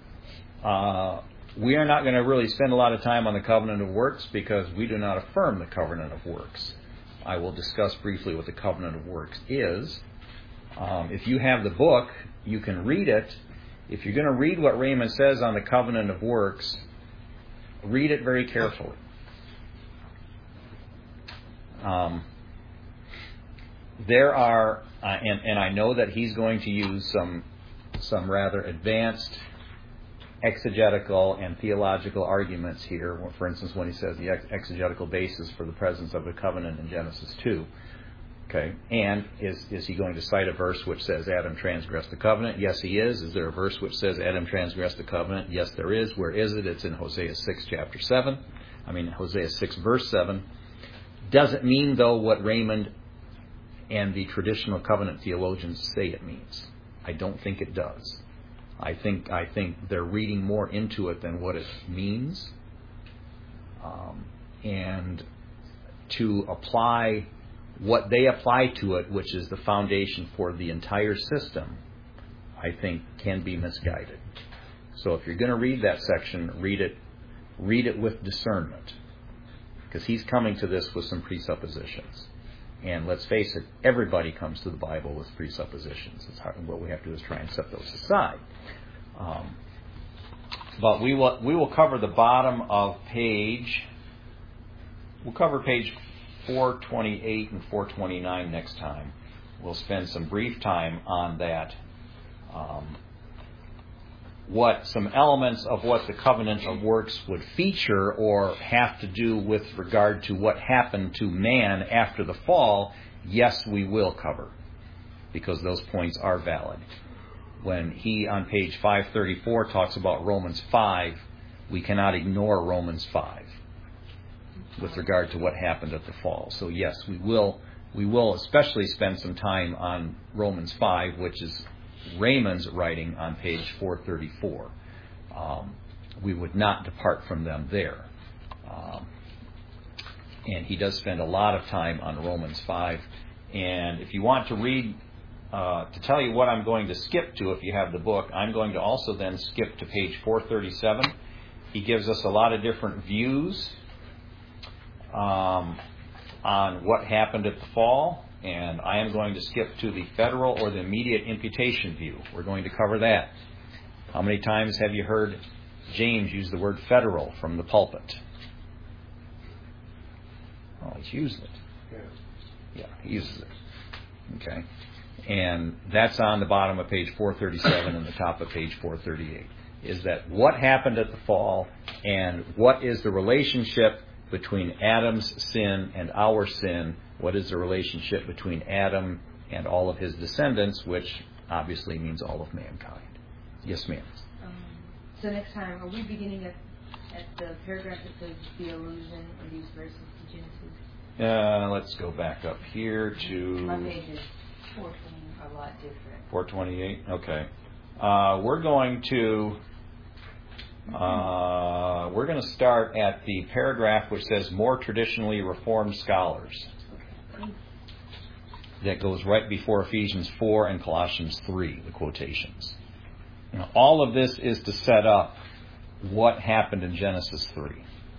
we are not going to really spend a lot of time on the covenant of works, because we do not affirm the covenant of works. I will discuss briefly what the covenant of works is. If you have the book, you can read it. If you're going to read what Raymond says on the covenant of works, read it very carefully. There are, and I know that he's going to use some rather advanced exegetical and theological arguments here. For instance, when he says the exegetical basis for the presence of the covenant in Genesis 2. Okay, and is he going to cite a verse which says Adam transgressed the covenant? Yes, he is. Is there a verse which says Adam transgressed the covenant? Yes, there is. Where is it? It's in Hosea 6, Hosea 6, verse 7. Doesn't mean, though, what Raymond and the traditional covenant theologians say it means. I don't think it does. I think they're reading more into it than what it means. And to apply what they apply to it, which is the foundation for the entire system, I think can be misguided. So if you're going to read that section, read it with discernment. because he's coming to this with some presuppositions. And let's face it, everybody comes to the Bible with presuppositions. It's hard, what we have to do is try and set those aside. But we will cover the bottom of page. We'll cover page 428 and 429 next time. We'll spend some brief time on that. Some elements of what the covenant of works would feature or have to do with regard to what happened to man after the fall, yes, we will cover, because those points are valid. When he, on page 534, talks about Romans 5, we cannot ignore Romans 5 with regard to what happened at the fall. So yes, we will especially spend some time on Romans 5, which is Raymond's writing on page 434. We would not depart from them there. And he does spend a lot of time on Romans 5. And if you want to read, to tell you what I'm going to skip to if you have the book, I'm going to also then skip to page 437. He gives us a lot of different views on what happened at the fall. And I am going to skip to the federal or the immediate imputation view. We're going to cover that. How many times have you heard James use the word federal from the pulpit? Oh, he's used it. Yeah, he uses it. Okay. And that's on the bottom of page 437 and the top of page 438. Is that what happened at the fall and what is the relationship between Adam's sin and our sin? What is the relationship between Adam and all of his descendants, which obviously means all of mankind? Yes, ma'am. So next time, are we beginning at the paragraph that says the allusion of these verses to Genesis? Let's go back up here to... My page is 420, a lot different. 428? Okay. We're going to start at the paragraph which says more traditionally Reformed scholars. That goes right before Ephesians 4 and Colossians 3, the quotations. Now, all of this is to set up what happened in Genesis 3.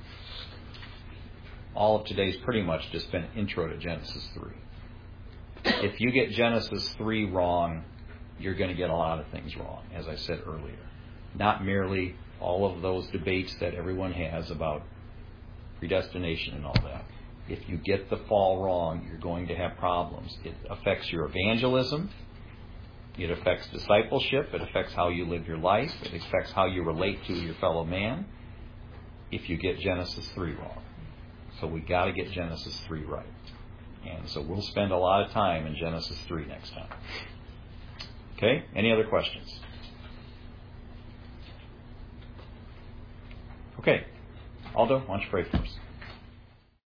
All of today's pretty much just been intro to Genesis 3. If you get Genesis 3 wrong, you're going to get a lot of things wrong, as I said earlier. Not merely all of those debates that everyone has about predestination and all that. If you get the fall wrong, you're going to have problems. It affects your evangelism. It affects discipleship. It affects how you live your life. It affects how you relate to your fellow man if you get Genesis 3 wrong. So we got to get Genesis 3 right. And so we'll spend a lot of time in Genesis 3 next time. Okay? Any other questions? Okay. Aldo, why don't you pray for us?